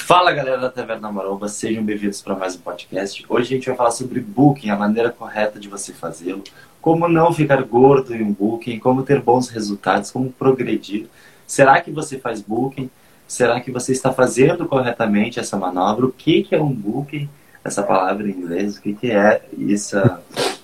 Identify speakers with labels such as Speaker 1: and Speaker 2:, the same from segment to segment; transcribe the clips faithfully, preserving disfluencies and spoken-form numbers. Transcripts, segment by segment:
Speaker 1: Fala galera da Taverna Maromba, sejam bem-vindos para mais um podcast. Hoje a gente vai falar sobre booking, a maneira correta de você fazê-lo, como não ficar gordo em um booking, como ter bons resultados, como progredir. Será que você faz booking? Será que você está fazendo corretamente essa manobra? O que que é um booking? Essa palavra em inglês, o que que é essa,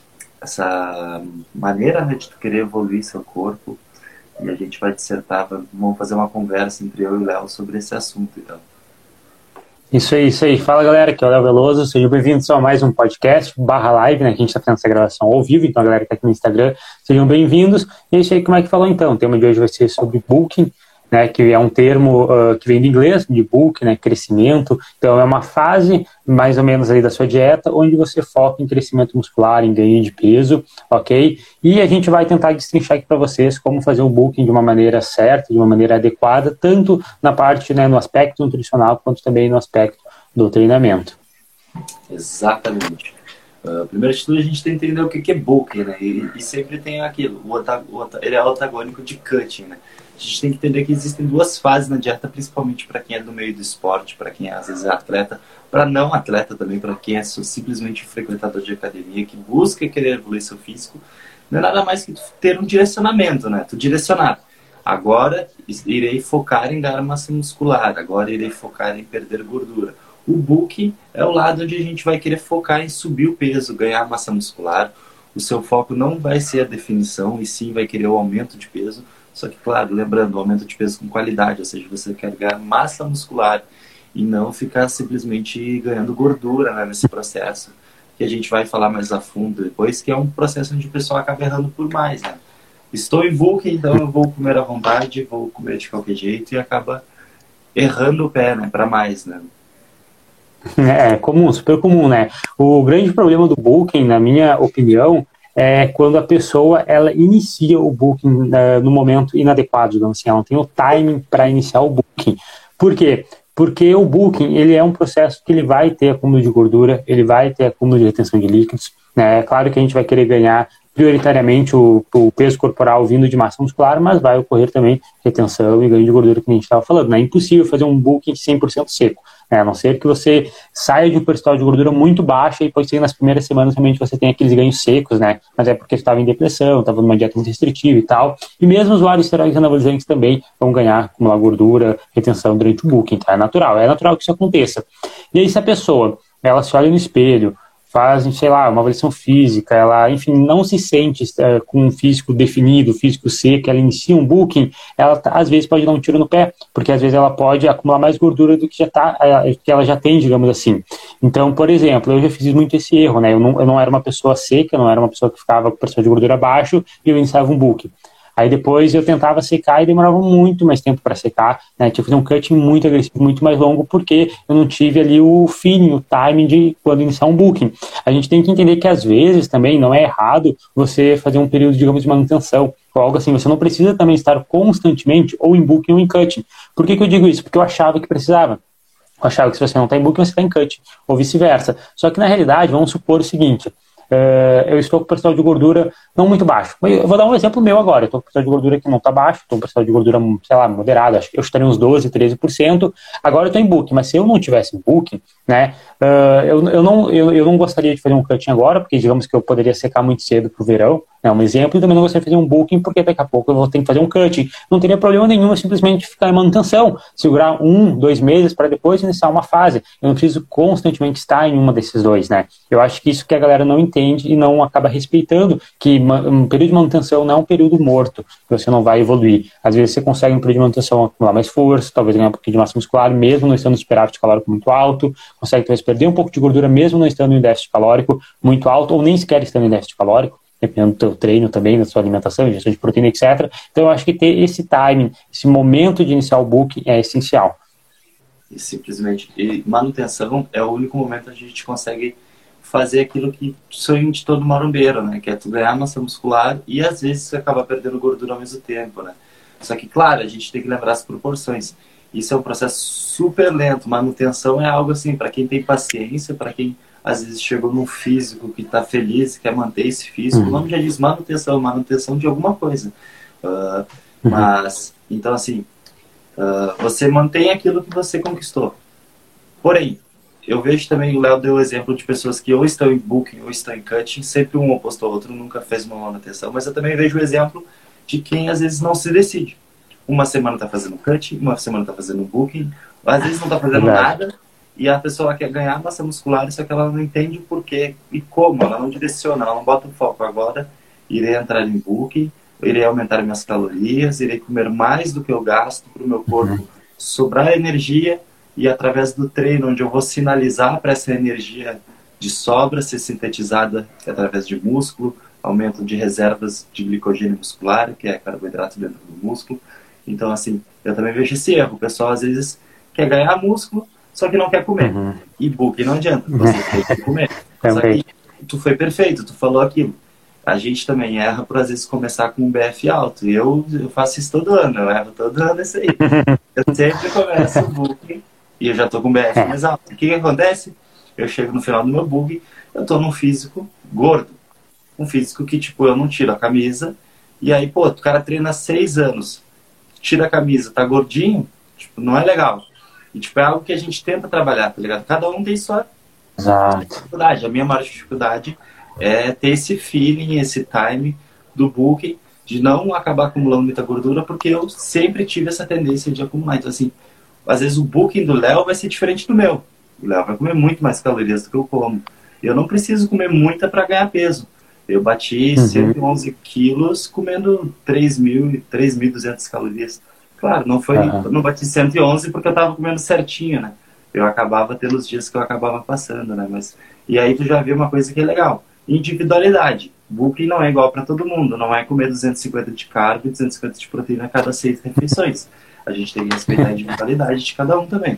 Speaker 1: essa maneira, né, de querer evoluir seu corpo? E a gente vai dissertar, vamos fazer uma conversa entre eu e o Léo sobre esse assunto, então.
Speaker 2: Isso aí, isso aí. Fala galera, aqui é o Léo Veloso, sejam bem-vindos a mais um podcast barra live, né, que a gente está fazendo essa gravação ao vivo, então a galera que está aqui no Instagram, sejam bem-vindos. E é isso aí, como é que falou então? O tema de hoje vai ser sobre booking, né, que é um termo uh, que vem do inglês, de book, né, crescimento. Então é uma fase, mais ou menos ali da sua dieta, onde você foca em crescimento muscular, em ganho de peso, ok? E a gente vai tentar destrinchar aqui para vocês como fazer o booking de uma maneira certa, de uma maneira adequada, tanto na parte, né, no aspecto nutricional, quanto também no aspecto do treinamento.
Speaker 1: Exatamente. Uh, primeiro de tudo, a gente tem que entender o que é booking, né? E, e sempre tem aquilo, o ota, o ota, ele é antagônico de cutting, né? A gente tem que entender que existem duas fases na dieta, principalmente para quem é do meio do esporte, para quem é, às vezes é atleta, para não atleta também, para quem é simplesmente frequentador de academia, que busca querer evoluir seu físico. Não é nada mais que ter um direcionamento, né? Tu direcionar. Agora irei focar em ganhar massa muscular, agora irei focar em perder gordura. O booking é o lado onde a gente vai querer focar em subir o peso, ganhar massa muscular. O seu foco não vai ser a definição, e sim vai querer o aumento de peso. Só que, claro, lembrando, o aumento de peso com qualidade, ou seja, você quer ganhar massa muscular e não ficar simplesmente ganhando gordura, né, nesse processo, que a gente vai falar mais a fundo depois, que é um processo onde o pessoal acaba errando por mais, né? Estou em booking, então eu vou comer à vontade, vou comer de qualquer jeito e acaba errando o pé, né, para mais, né?
Speaker 2: É comum, super comum, né? O grande problema do booking, na minha opinião, é quando a pessoa ela inicia o booking uh, no momento inadequado, digamos assim, ela não tem o timing para iniciar o booking. Por quê? Porque o booking ele é um processo que ele vai ter acúmulo de gordura, ele vai ter acúmulo de retenção de líquidos, né? É claro que a gente vai querer ganhar prioritariamente o, o peso corporal vindo de massa muscular, mas vai ocorrer também retenção e ganho de gordura, que a gente estava falando, né? É impossível fazer um booking cem por cento seco, né? A não ser que você saia de um percentual de gordura muito baixa e pode ser que nas primeiras semanas realmente você tenha aqueles ganhos secos, né? Mas é porque você estava em depressão, estava numa dieta muito restritiva e tal. E mesmo os usuários de esteroides anabolizantes também vão ganhar, acumular gordura, retenção durante o booking, tá? É natural, é natural que isso aconteça. E aí se a pessoa, ela se olha no espelho, fazem, sei lá, uma avaliação física, ela, enfim, não se sente uh, com um físico definido, físico seco, ela inicia um booking, ela tá, às vezes pode dar um tiro no pé, porque às vezes ela pode acumular mais gordura do que, já tá, uh, que ela já tem, digamos assim. Então, por exemplo, eu já fiz muito esse erro, né? Eu não, eu não era uma pessoa seca, eu não era uma pessoa que ficava com percentual de gordura baixo e eu iniciava um booking. Aí depois eu tentava secar e demorava muito mais tempo para secar, né? Tinha que fazer um cutting muito agressivo, muito mais longo, porque eu não tive ali o feeling, o timing de quando iniciar um booking. A gente tem que entender que às vezes também não é errado você fazer um período, digamos, de manutenção, ou algo assim. Você não precisa também estar constantemente ou em booking ou em cutting. Por que que eu digo isso? Porque eu achava que precisava. Eu achava que se você não está em booking, você está em cutting, ou vice-versa. Só que na realidade, vamos supor o seguinte... Uh, eu estou com percentual de gordura não muito baixo. Eu vou dar um exemplo meu agora. Eu estou com percentual de gordura que não está baixo, estou com percentual de gordura, sei lá, moderado. Acho que eu estaria uns doze, treze por cento. Agora eu estou em booking, mas se eu não tivesse em booking, né, uh, eu, eu, não, eu, eu não gostaria de fazer um cutting agora, porque digamos que eu poderia secar muito cedo para o verão, é um exemplo, e também não gostaria de fazer um booking, porque daqui a pouco eu vou ter que fazer um cutting. Não teria problema nenhum, eu simplesmente ficar em manutenção, segurar um, dois meses para depois iniciar uma fase. Eu não preciso constantemente estar em uma desses dois, né? Eu acho que isso que a galera não entende e não acaba respeitando, que um período de manutenção não é um período morto, que você não vai evoluir. Às vezes você consegue um período de manutenção acumular mais força, talvez ganhar um pouquinho de massa muscular, mesmo não estando no superávit calórico muito alto, consegue talvez perder um pouco de gordura, mesmo não estando em déficit calórico muito alto, ou nem sequer estando em déficit calórico, dependendo do teu treino também, da sua alimentação, ingestão de proteína, etcétera. Então eu acho que ter esse timing, esse momento de iniciar o booking é essencial.
Speaker 1: E simplesmente, e manutenção é o único momento onde a gente consegue fazer aquilo que sonho de todo marombeiro, né? Que é tu ganhar massa muscular e às vezes você acaba perdendo gordura ao mesmo tempo, né? Só que, claro, a gente tem que lembrar as proporções. Isso é um processo super lento. Manutenção é algo assim, para quem tem paciência, para quem às vezes chegou num físico que está feliz, quer manter esse físico. Uhum. O nome já diz manutenção, manutenção de alguma coisa. Uh, uhum. Mas, então assim, uh, você mantém aquilo que você conquistou. Porém, eu vejo também, o Léo deu o exemplo de pessoas que ou estão em booking ou estão em cutting, sempre um oposto ao outro, nunca fez uma manutenção, mas eu também vejo o exemplo de quem às vezes não se decide. Uma semana está fazendo cutting, uma semana está fazendo booking, às vezes não está fazendo
Speaker 2: Verdade.
Speaker 1: nada, e a pessoa quer ganhar massa muscular, só que ela não entende o porquê e como, ela não direciona, ela não bota o foco agora, irei entrar em booking, irei aumentar minhas calorias, irei comer mais do que eu gasto para o meu corpo uhum. sobrar energia, e através do treino, onde eu vou sinalizar para essa energia de sobra ser sintetizada através de músculo, aumento de reservas de glicogênio muscular, que é carboidrato dentro do músculo. Então, assim, eu também vejo esse erro. O pessoal, às vezes, quer ganhar músculo, só que não quer comer. Uhum. E book não adianta, você tem que comer. Só que tu foi perfeito, tu falou aquilo. A gente também erra por, às vezes, começar com um B F alto. E eu, eu faço isso todo ano, eu erro todo ano isso aí. Eu sempre começo o book e eu já tô com o B F mais alto. O que que acontece? Eu chego no final do meu bug, eu tô num físico gordo. Um físico que, tipo, eu não tiro a camisa. E aí, pô, o cara treina seis anos, tira a camisa, tá gordinho, tipo, não é legal. E, tipo, é algo que a gente tenta trabalhar, tá ligado? Cada um tem sua dificuldade. A minha maior dificuldade é ter esse feeling, esse time do booking, de não acabar acumulando muita gordura, porque eu sempre tive essa tendência de acumular. Então, assim, às vezes o booking do Léo vai ser diferente do meu. O Léo vai comer muito mais calorias do que eu como. Eu não preciso comer muita para ganhar peso. Eu bati uhum. cento e onze quilos comendo três mil e duzentas calorias. Claro, não foi, uhum. não bati cento e onze porque eu tava comendo certinho, né? Eu acabava tendo os dias que eu acabava passando, né? Mas, e aí tu já viu uma coisa que é legal. Individualidade. Booking não é igual para todo mundo. Não é comer duzentos e cinquenta de carbo e duzentos e cinquenta de proteína a cada seis refeições. A gente tem que respeitar a individualidade de cada um também.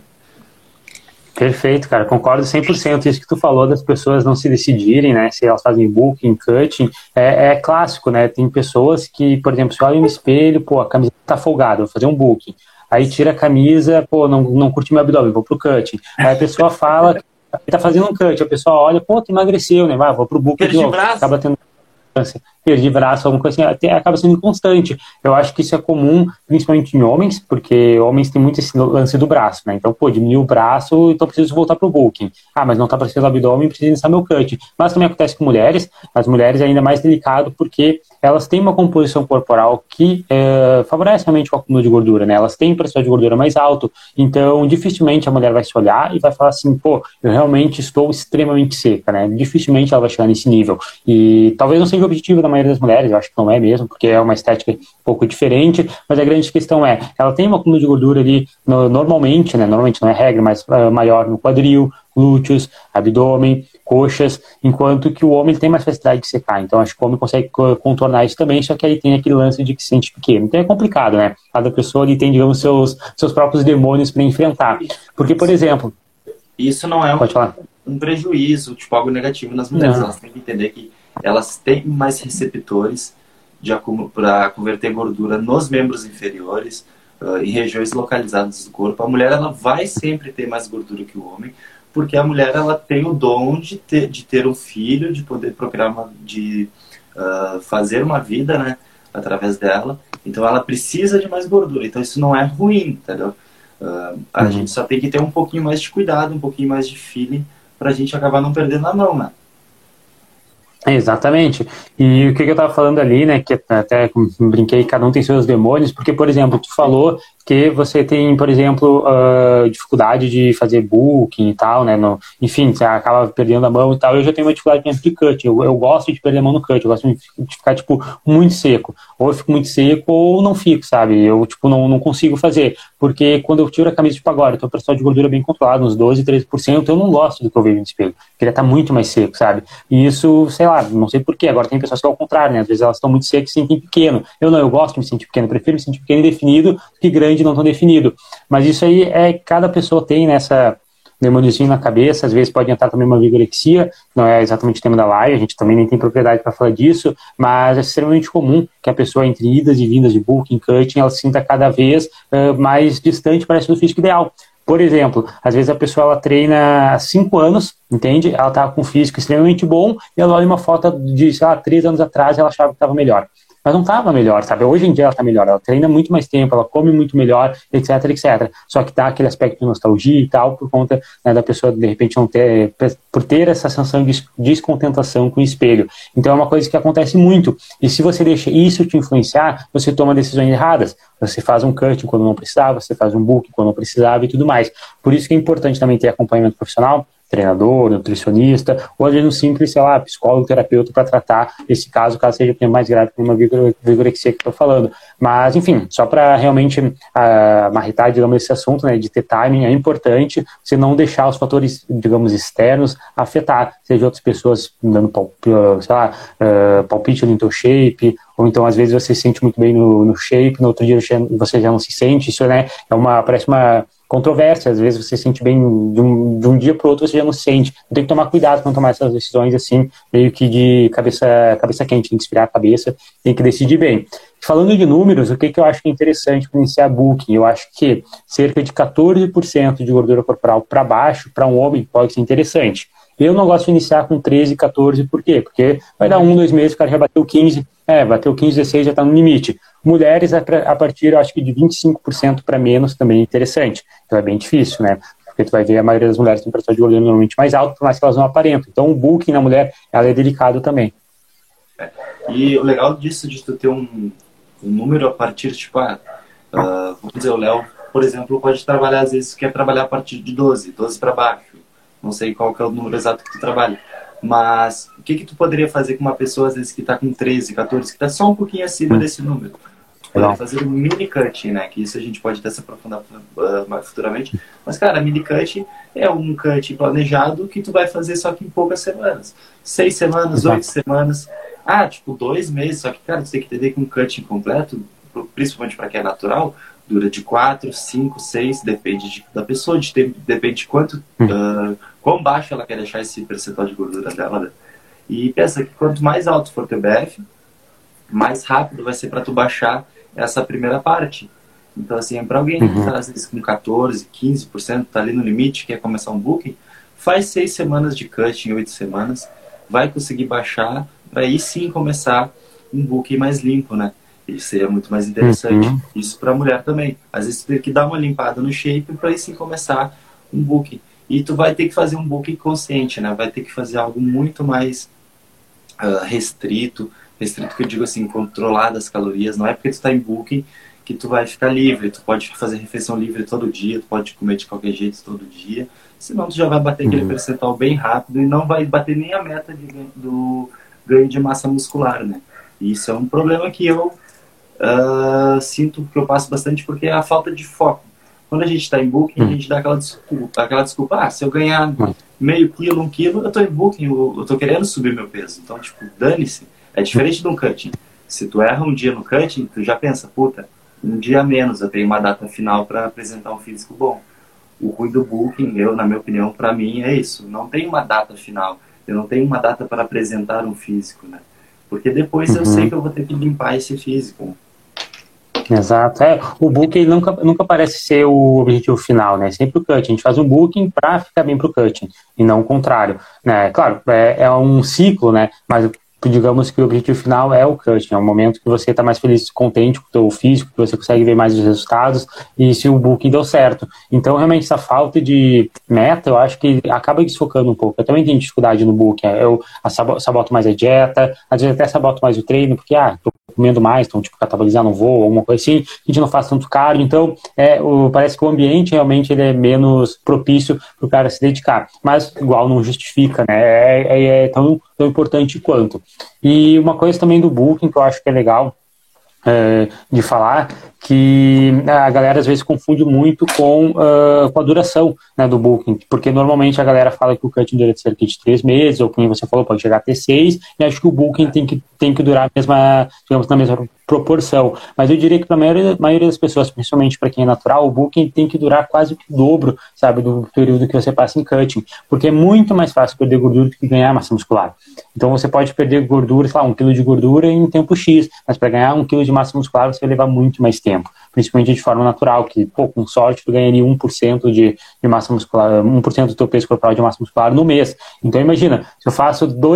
Speaker 2: Perfeito, cara, concordo cem por cento. Isso que tu falou das pessoas não se decidirem, né, se elas fazem booking, cutting, é, é clássico, né, tem pessoas que, por exemplo, se olham no espelho, pô, a camisa tá folgada, vou fazer um booking, aí tira a camisa, pô, não, não curti meu abdômen, vou pro cutting, aí a pessoa fala que tá fazendo um cut, a pessoa olha, pô, tu emagreceu, né, vai, vou pro booking de novo, acaba tendo perder braço, alguma coisa assim, até acaba sendo inconstante. Eu acho que isso é comum, principalmente em homens, porque homens têm muito esse lance do braço, né? Então, pô, diminuiu o braço, então preciso voltar pro bulking. Ah, mas não tá aparecendo o abdômen, preciso iniciar meu cut. Mas também acontece com mulheres, as mulheres é ainda mais delicado, porque elas têm uma composição corporal que é, favorece realmente o acúmulo de gordura, né? Elas têm um percentual de gordura mais alto, então dificilmente a mulher vai se olhar e vai falar assim, pô, eu realmente estou extremamente seca, né? Dificilmente ela vai chegar nesse nível. E talvez não seja o objetivo da maioria das mulheres, eu acho que não é mesmo, porque é uma estética um pouco diferente, mas a grande questão é, ela tem um acúmulo de gordura ali, no, normalmente, né, normalmente não é regra, mas uh, maior no quadril, glúteos, abdômen, coxas, enquanto que o homem tem mais facilidade de secar, então acho que o homem consegue contornar isso também, só que aí tem aquele lance de que se sente pequeno, então é complicado, né, cada pessoa ali tem, digamos, seus, seus próprios demônios para enfrentar, porque, por exemplo...
Speaker 1: Isso não é um, um prejuízo, tipo, algo negativo nas mulheres, não. Elas têm que entender que elas têm mais receptores para converter gordura nos membros inferiores, uh, em regiões localizadas do corpo. A mulher ela vai sempre ter mais gordura que o homem, porque a mulher ela tem o dom de ter, de ter um filho, de poder procriar, uma, de uh, fazer uma vida, né, através dela. Então ela precisa de mais gordura. Então isso não é ruim, entendeu? Uh, a uhum. gente só tem que ter um pouquinho mais de cuidado, um pouquinho mais de feeling, para a gente acabar não perdendo a mão, né?
Speaker 2: Exatamente. E o que eu estava falando ali, né, que até brinquei, cada um tem seus demônios, porque, por exemplo, tu falou que você tem, por exemplo, uh, dificuldade de fazer booking e tal, né, no, enfim, você acaba perdendo a mão e tal. Eu já tenho uma dificuldade de cut, eu, eu gosto de perder a mão no cut, eu gosto de ficar, tipo, muito seco, ou eu fico muito seco ou não fico, sabe, eu, tipo, não, não consigo fazer, porque quando eu tiro a camisa, tipo, agora, eu tenho um percentual de gordura bem controlado, uns doze, treze por cento, eu não gosto do que eu vejo no espelho, queria estar muito mais seco, sabe, e isso, sei lá, não sei porquê, agora tem pessoas que é ao contrário, né, às vezes elas estão muito secas e se sentem pequeno, eu não, eu gosto de me sentir pequeno, eu prefiro me sentir pequeno e definido que grande e não tão definido, mas isso aí é, cada pessoa tem nessa demôniozinho na cabeça, às vezes pode entrar também uma vigorexia, não é exatamente o tema da live, a gente também nem tem propriedade para falar disso, mas é extremamente comum que a pessoa entre idas e vindas de bulking, cutting, ela se sinta cada vez uh, mais distante, parece, do físico ideal. Por exemplo, às vezes a pessoa ela treina há cinco anos, entende? Ela tá com um físico extremamente bom e ela olha uma foto de, sei lá, três anos atrás e ela achava que estava melhor. mas não estava melhor, sabe? Hoje em dia ela está melhor, ela treina muito mais tempo, ela come muito melhor, etc, etcétera. Só que dá aquele aspecto de nostalgia e tal, por conta, né, da pessoa, de repente, não ter, por ter essa sensação de descontentação com o espelho. Então é uma coisa que acontece muito. E se você deixa isso te influenciar, você toma decisões erradas. Você faz um cutting quando não precisava, você faz um book quando não precisava e tudo mais. Por isso que é importante também ter acompanhamento profissional, treinador, nutricionista, ou às vezes um simples, sei lá, psicólogo, terapeuta para tratar esse caso, caso seja mais grave como uma vigorexia que estou falando. Mas, enfim, só para realmente uh, marretar, digamos, esse assunto, né, de ter timing, é importante você não deixar os fatores, digamos, externos afetar, seja outras pessoas dando, sei lá, uh, palpite no teu shape, ou então às vezes você se sente muito bem no, no shape, no outro dia você já não se sente, isso, né, é uma, parece uma controvérsia, às vezes você se sente bem de um, de um dia para o outro, você já não se sente. Tem que tomar cuidado quando tomar essas decisões assim, meio que de cabeça, cabeça quente, tem que inspirar a cabeça, tem que decidir bem. Falando de números, o que, que eu acho que é interessante para iniciar booking? Eu acho que cerca de quatorze por cento de gordura corporal para baixo, para um homem, pode ser interessante. Eu não gosto de iniciar com treze, quatorze, por quê? Porque vai dar um, dois meses, o cara já bateu quinze, é, bateu quinze, dezesseis, já está no limite. Mulheres, a partir, eu acho que de vinte e cinco por cento para menos também é interessante. Então é bem difícil, né? Porque tu vai ver a maioria das mulheres tem um percentual de gordura normalmente mais alto, por mais que elas não aparentam. Então o booking na mulher, ela é delicado também.
Speaker 1: É. E o legal disso, de tu ter um, um número a partir, tipo, ah, uh, vamos dizer, o Léo, por exemplo, pode trabalhar, às vezes, quer trabalhar a partir de doze, doze para baixo. Não sei qual que é o número exato que tu trabalha. Mas o que que tu poderia fazer com uma pessoa, às vezes, que está com treze, quatorze, que está só um pouquinho acima hum. desse número? Tu poderia fazer um mini cut, né? Que isso a gente pode até se aprofundar uh, mais futuramente. Mas, cara, mini cut é um cut planejado que tu vai fazer só que em poucas semanas. Seis semanas, oito semanas. Ah, tipo, dois meses. Só que, cara, tu tem que entender que um cut incompleto, principalmente para quem é natural, dura de quatro, cinco, seis, depende de, da pessoa, de ter, depende de quanto, uh, quão baixo ela quer deixar esse percentual de gordura dela. Né? E pensa que quanto mais alto for teu B F, mais rápido vai ser para tu baixar essa primeira parte. Então, assim, para alguém que está às vezes com quatorze, quinze por cento, tá ali no limite, quer começar um booking, faz seis semanas de cutting, oito semanas, vai conseguir baixar, para aí sim começar um booking mais limpo, né? Isso seria muito mais interessante. Uhum. Isso para a mulher também. Às vezes tu tem que dar uma limpada no shape para aí sim começar um booking. E tu vai ter que fazer um booking consciente, né? Vai ter que fazer algo muito mais uh, restrito. Restrito que eu digo assim, controlado as calorias. Não é porque tu está em booking que tu vai ficar livre. Tu pode fazer refeição livre todo dia, tu pode comer de qualquer jeito todo dia. Senão tu já vai bater uhum. aquele percentual bem rápido e não vai bater nem a meta de, do ganho de massa muscular, né? E isso é um problema que eu Uh, sinto que eu passo bastante, porque é a falta de foco. Quando a gente está em booking, a gente dá aquela desculpa, aquela desculpa, ah, se eu ganhar meio quilo, um quilo, eu estou em booking, eu estou querendo subir meu peso. Então, tipo, dane-se. É diferente de um cutting. Se tu erra um dia no cutting, tu já pensa, puta, um dia a menos, eu tenho uma data final para apresentar um físico bom. O ruim do booking, eu, na minha opinião, para mim é isso. Não tem uma data final. Eu não tenho uma data para apresentar um físico, né? Porque depois uhum. eu sei que eu vou ter que limpar esse físico.
Speaker 2: Exato. É, o booking nunca, nunca parece ser o objetivo final, né? Sempre o cutting. A gente faz o booking para ficar bem pro cutting e não o contrário, né? Claro, é, é um ciclo, né? Mas digamos que o objetivo final é o cutting, é o momento que você está mais feliz, contente com o teu físico, que você consegue ver mais os resultados e se o booking deu certo. Então, realmente, essa falta de meta, eu acho que acaba desfocando um pouco. Eu também tenho dificuldade no booking, eu saboto mais a dieta, às vezes até saboto mais o treino, porque, ah, tô comendo mais, então, tipo, catabolizar não vou, alguma coisa assim, a gente não faz tanto cardio, então, é, o, parece que o ambiente, realmente, ele é menos propício para o cara se dedicar. Mas, igual, não justifica, né? É, é, é tão, tão importante quanto. E uma coisa também do booking que eu acho que é legal é, de falar, que a galera às vezes confunde muito com, uh, com a duração, né, do booking, porque normalmente a galera fala que o cutting dura cerca de três meses, ou como você falou, pode chegar até seis, e acho que o booking tem que, tem que durar a mesma, digamos, na mesma proporção. Mas eu diria que para a maioria, maioria das pessoas, principalmente para quem é natural, o booking tem que durar quase o dobro, sabe, do período que você passa em cutting, porque é muito mais fácil perder gordura do que ganhar massa muscular. Então você pode perder gordura, sei lá, um quilo de gordura em tempo X, mas para ganhar um quilo de massa muscular você vai levar muito mais tempo, principalmente de forma natural, que, pô, com sorte tu ganharia um por cento de, de massa muscular, um por cento do teu peso corporal de massa muscular no mês. Então imagina, se eu faço dois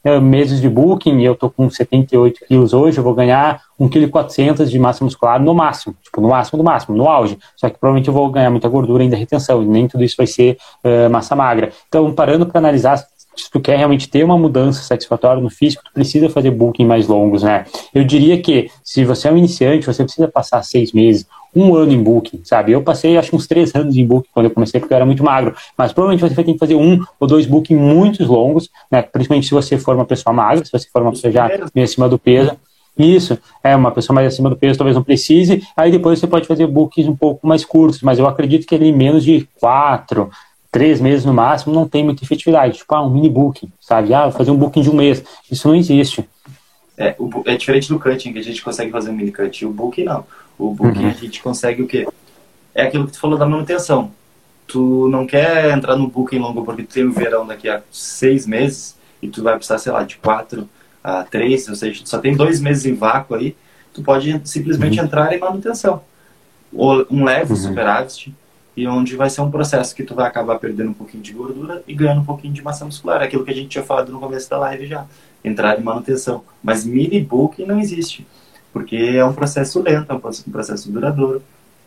Speaker 2: uh, meses de booking, e eu tô com setenta e oito quilos hoje, eu vou ganhar um vírgula quatrocentos quilos de massa muscular no máximo, tipo, no máximo do máximo, no auge. Só que provavelmente eu vou ganhar muita gordura ainda retenção, e nem tudo isso vai ser uh, massa magra. Então, parando para analisar, se tu quer realmente ter uma mudança satisfatória no físico, tu precisa fazer booking mais longos, né? Eu diria que, se você é um iniciante, você precisa passar seis meses, um ano em booking, sabe? Eu passei, acho, uns três anos em booking quando eu comecei, porque eu era muito magro. Mas provavelmente você vai ter que fazer um ou dois booking muito longos, né? Principalmente se você for uma pessoa magra, se você for uma pessoa já meio acima do peso. Isso, é uma pessoa mais acima do peso, talvez não precise. Aí depois você pode fazer bookings um pouco mais curtos, mas eu acredito que ali menos de quatro, três meses no máximo não tem muita efetividade. Tipo, ah, um mini booking, sabe? Ah, vou fazer um booking de um mês. Isso não existe.
Speaker 1: É, o, é diferente do cutting, que a gente consegue fazer um mini cut. O booking não. O booking, uhum, a gente consegue o quê? É aquilo que tu falou da manutenção. Tu não quer entrar no booking longo porque tu tem o verão daqui a seis meses e tu vai precisar, sei lá, de quatro a três, ou seja, tu só tem dois meses em vácuo aí, tu pode simplesmente uhum. entrar em manutenção. Ou um leve uhum. superávit, e onde vai ser um processo que tu vai acabar perdendo um pouquinho de gordura e ganhando um pouquinho de massa muscular. É aquilo que a gente tinha falado no começo da live já. Entrar em manutenção. Mas mini booking não existe. Porque é um processo lento, é um processo duradouro.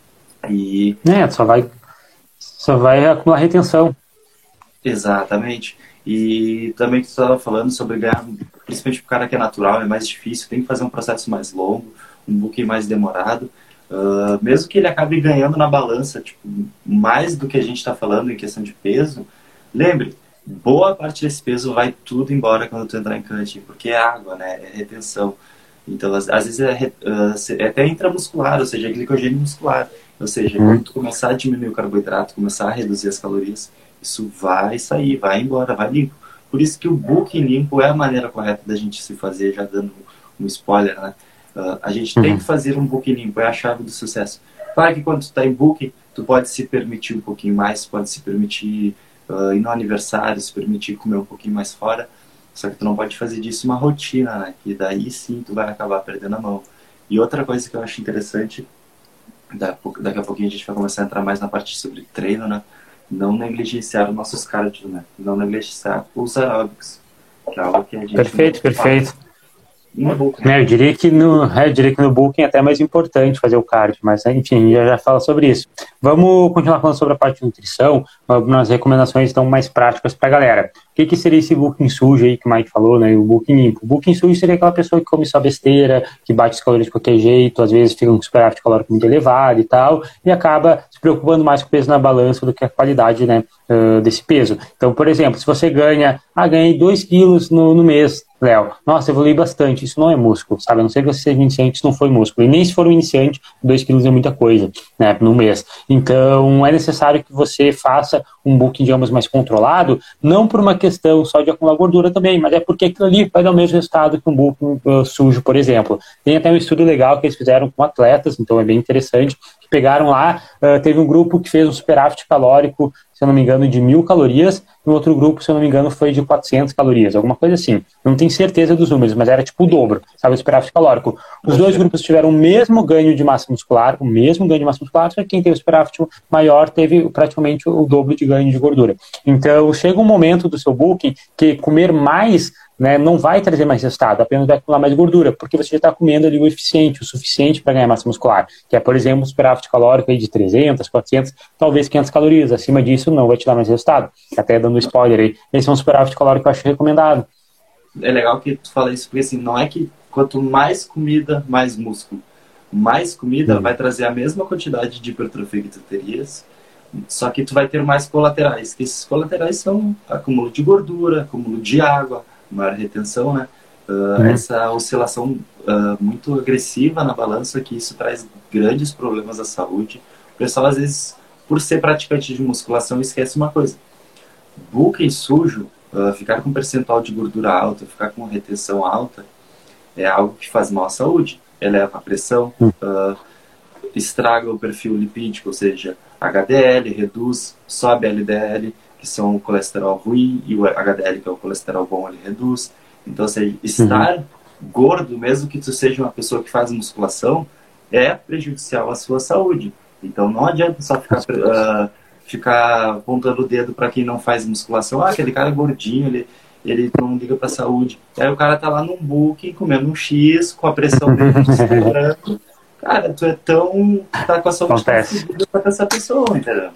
Speaker 1: E...
Speaker 2: É, só vai, só vai acumular retenção.
Speaker 1: Exatamente. E também que tu estava falando sobre ganhar, principalmente para o cara que é natural, é mais difícil, tem que fazer um processo mais longo, um booking mais demorado. Uh, mesmo que ele acabe ganhando na balança, tipo, mais do que a gente está falando em questão de peso, lembre, boa parte desse peso vai tudo embora quando tu entrar em cutting, porque é água, né? É retenção. Então, às, às vezes é, uh, é até intramuscular, ou seja, é glicogênio muscular. Ou seja, uhum. quando tu começar a diminuir o carboidrato, começar a reduzir as calorias, isso vai sair, vai embora, vai limpo. Por isso que o booking limpo é a maneira correta da gente se fazer, já dando um spoiler, né? Uh, a gente uhum. tem que fazer um booking limpo, é a chave do sucesso. Claro que quando tu está em booking, tu pode se permitir um pouquinho mais, pode se permitir uh, ir no aniversário, se permitir comer um pouquinho mais fora, só que tu não pode fazer disso uma rotina, né? Que daí sim tu vai acabar perdendo a mão. E outra coisa que eu acho interessante, daqui a pouquinho a gente vai começar a entrar mais na parte sobre treino, né? Não negligenciar os nossos cardio, né? Não negligenciar os aeróbicos, que é algo que a gente...
Speaker 2: Perfeito, perfeito.
Speaker 1: Faz. Booking.
Speaker 2: É, eu diria que no, eu diria que no booking é até mais importante fazer o cardio, mas enfim, já já fala sobre isso. Vamos continuar falando sobre a parte de nutrição, algumas recomendações então mais práticas para a galera. O que, que seria esse booking sujo aí que o Mike falou, né? O booking limpo. O booking sujo seria aquela pessoa que come só besteira, que bate as calorias de qualquer jeito, às vezes fica um superávit calórico muito elevado e tal, e acaba se preocupando mais com o peso na balança do que a qualidade, né, uh, desse peso. Então, por exemplo, se você ganha, ah, ganhei dois quilos no, no mês, Léo, nossa, evoluí bastante, isso não é músculo, sabe? A não ser que você seja iniciante, isso não foi músculo. E nem se for um iniciante, dois quilos é muita coisa, né, no mês. Então, é necessário que você faça um booking, digamos, mais controlado, não por uma questão só de acumular gordura também, mas é porque aquilo ali vai dar o mesmo resultado que um booking uh, sujo, por exemplo. Tem até um estudo legal que eles fizeram com atletas, então é bem interessante, que pegaram lá, uh, teve um grupo que fez um superávit calórico, se eu não me engano, de mil calorias, e o outro grupo, se eu não me engano, foi de quatrocentas calorias, alguma coisa assim. Eu não tenho certeza dos números, mas era tipo o dobro, sabe, o superávit calórico. Os dois grupos tiveram o mesmo ganho de massa muscular, o mesmo ganho de massa muscular, só que quem teve o superávit maior teve praticamente o dobro de ganho de gordura. Então, chega um momento do seu booking que comer mais, né, não vai trazer mais resultado, apenas vai acumular mais gordura, porque você já está comendo ali o eficiente, o suficiente para ganhar massa muscular, que é, por exemplo, o superávit calórico aí de trezentas, quatrocentas, talvez quinhentas calorias. Acima disso não vai te dar mais resultado. Até dando spoiler aí, esse é um superávit calórico que eu acho recomendado.
Speaker 1: É legal que tu fala isso, porque assim, não é que quanto mais comida, mais músculo. Mais comida hum. vai trazer a mesma quantidade de hipertrofia que tu terias, só que tu vai ter mais colaterais, que esses colaterais são acúmulo de gordura, acúmulo de água, maior retenção, né? Uh, uhum. Essa oscilação uh, muito agressiva na balança, que isso traz grandes problemas à saúde. O pessoal, às vezes, por ser praticante de musculação, esquece uma coisa. Booking sujo, uh, ficar com percentual de gordura alta, ficar com retenção alta, é algo que faz mal à saúde. Eleva a pressão, uhum. uh, estraga o perfil lipídico, ou seja, H D L, reduz, sobe L D L, que são o colesterol ruim, e o H D L, que é o colesterol bom, ele reduz. Então, ou seja, estar uhum. gordo, mesmo que tu seja uma pessoa que faz musculação, é prejudicial à sua saúde. Então, não adianta só ficar, uh, ficar apontando o dedo para quem não faz musculação. Ah, aquele cara é gordinho, ele, ele não liga pra saúde. Aí o cara tá lá num booking, comendo um X, com a pressão dele disparando. Cara, tu é tão... Tu tá com a saúde tão fodida pra essa pessoa, entendeu?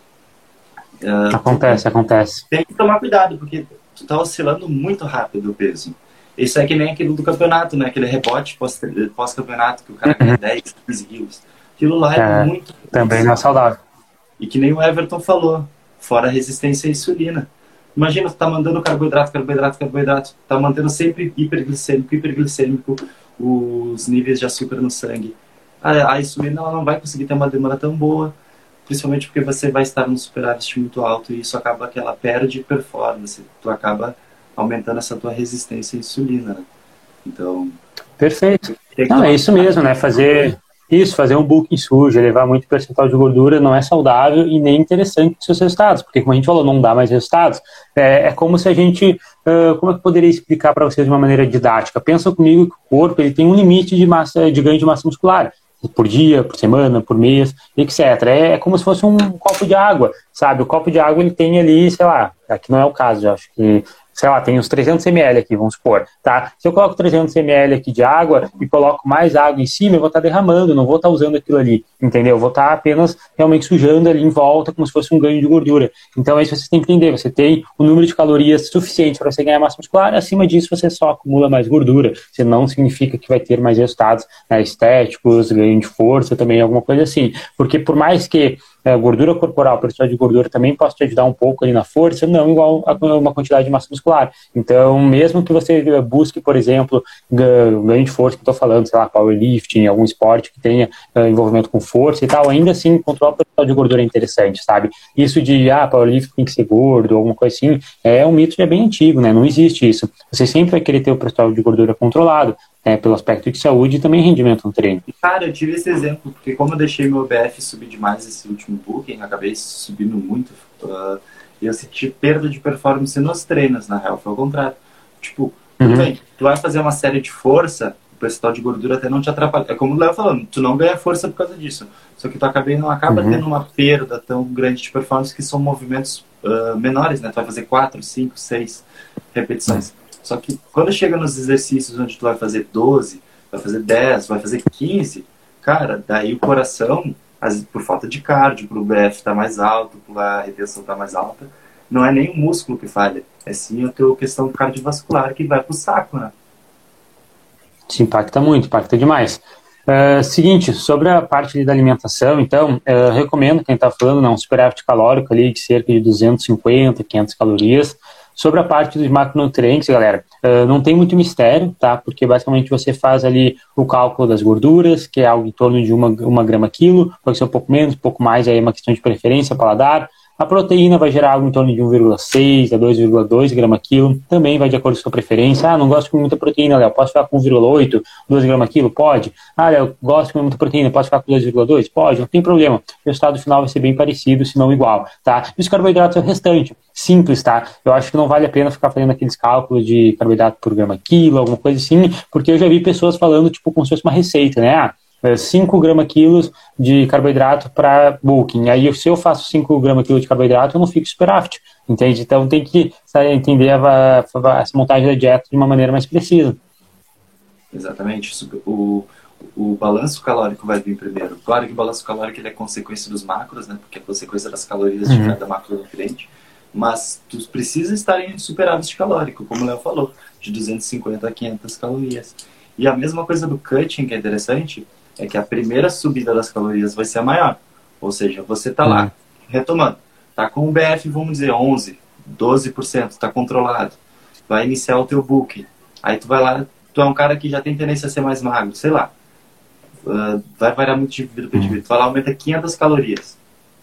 Speaker 1: Uh,
Speaker 2: acontece,
Speaker 1: tu,
Speaker 2: acontece.
Speaker 1: Tem que tomar cuidado, porque tu tá oscilando muito rápido o peso. Isso é que nem aquilo do campeonato, né? Aquele rebote pós-campeonato que o cara ganha dez, quinze quilos. Aquilo lá é, é muito...
Speaker 2: Também não é saudável.
Speaker 1: E que nem o Everton falou, fora a resistência à insulina. Imagina, tu tá mandando carboidrato, carboidrato, carboidrato, tá mantendo sempre hiperglicêmico, hiperglicêmico, os níveis de açúcar no sangue. A, a insulina ela não vai conseguir ter uma demanda tão boa, principalmente porque você vai estar num superávit muito alto e isso acaba que ela perde performance, tu acaba aumentando essa tua resistência à insulina, né? Então...
Speaker 2: Perfeito. Não, é isso mesmo, né? Fazer... Isso, fazer um bulking sujo, elevar muito percentual de gordura não é saudável e nem interessante para os seus resultados, porque como a gente falou, não dá mais resultados. É, é como se a gente, uh, como é que eu poderia explicar para vocês de uma maneira didática? Pensa comigo que o corpo ele tem um limite de, massa, de ganho de massa muscular, por dia, por semana, por mês, etcétera. É, é como se fosse um copo de água, sabe? O copo de água ele tem ali, sei lá, aqui não é o caso, eu acho que... sei lá, tem uns trezentos mililitros aqui, vamos supor, tá? Se eu coloco trezentos mililitros aqui de água e coloco mais água em cima, eu vou estar derramando, não vou estar usando aquilo ali, entendeu? Eu vou estar apenas realmente sujando ali em volta, como se fosse um ganho de gordura. Então, é isso que você tem que entender, você tem o número de calorias suficiente para você ganhar massa muscular, acima disso você só acumula mais gordura, isso não significa que vai ter mais resultados, né, estéticos, ganho de força, também alguma coisa assim, porque por mais que é, gordura corporal, percentual de gordura também possa te ajudar um pouco ali na força, não igual a uma quantidade de massa muscular. Então, mesmo que você busque, por exemplo, ganho de força, que eu estou falando, sei lá, powerlifting, algum esporte que tenha uh, envolvimento com força e tal, ainda assim, controlar o percentual de gordura é interessante, sabe? Isso de, ah, powerlifting tem que ser gordo, alguma coisa assim, é um mito que é bem antigo, né? Não existe isso. Você sempre vai querer ter o percentual de gordura controlado, É, pelo aspecto de saúde e também rendimento no treino.
Speaker 1: Cara, eu tive esse exemplo, porque como eu deixei meu B F subir demais esse último booking, acabei subindo muito, uh, e eu senti perda de performance nos treinos, na real, foi ao contrário. Tipo, tudo uhum. bem, tu vai fazer uma série de força, o percentual de gordura até não te atrapalha. É como o Léo falando, tu não ganha força por causa disso. Só que tu acaba, não acaba uhum. tendo uma perda tão grande de performance, que são movimentos uh, menores, né? Tu vai fazer quatro, cinco, seis repetições. Uhum. Só que quando chega nos exercícios onde tu vai fazer doze, vai fazer dez, vai fazer quinze, cara, daí o coração, por falta de cardio, pro B F tá mais alto, a retenção tá mais alta, não é nem o músculo que falha, é sim a tua questão cardiovascular que vai pro saco, né?
Speaker 2: Isso impacta muito, impacta demais. Uh, seguinte, sobre a parte da alimentação, então, uh, recomendo, quem tá falando, não, um superávit calórico ali de cerca de duzentos e cinquenta, quinhentas calorias. Sobre a parte dos macronutrientes, galera, uh, não tem muito mistério, tá? Porque basicamente você faz ali o cálculo das gorduras, que é algo em torno de uma, uma grama quilo, pode ser um pouco menos, um pouco mais, aí é uma questão de preferência, paladar. A proteína vai gerar algo em torno de um vírgula seis a dois vírgula dois grama quilo, também vai de acordo com a sua preferência. Ah, não gosto de muita proteína, Léo, posso ficar com um vírgula oito, dois grama quilo? Pode. Ah, Léo, gosto de muita proteína, posso ficar com dois vírgula dois? Pode, não tem problema. O resultado final vai ser bem parecido, se não igual, tá? E os carboidratos é o restante, simples, tá? Eu acho que não vale a pena ficar fazendo aqueles cálculos de carboidrato por grama quilo, alguma coisa assim, porque eu já vi pessoas falando, tipo, como se fosse uma receita, né? Ah, cinco gramas quilos de carboidrato para bulking. Aí, se eu faço cinco gramas quilo de carboidrato, eu não fico superávit, entende? Então, tem que sabe, entender a, a, a montagem da dieta de uma maneira mais precisa.
Speaker 1: Exatamente. O, o balanço calórico vai vir primeiro. Claro que o balanço calórico ele é consequência dos macros, né? Porque é consequência das calorias uhum. de cada macronutriente. Mas tu precisa estar em superávit calórico, como o Léo falou, de duzentos e cinquenta a quinhentas calorias. E a mesma coisa do cutting, que é interessante, é que a primeira subida das calorias vai ser a maior. Ou seja, você está lá, retomando, está com o B F, vamos dizer, onze, doze por cento, está controlado. Vai iniciar o teu booking. Aí tu vai lá, tu é um cara que já tem tendência a ser mais magro, sei lá. Uh, vai variar muito de indivíduo para indivíduo. Tu vai lá, aumenta quinhentas calorias.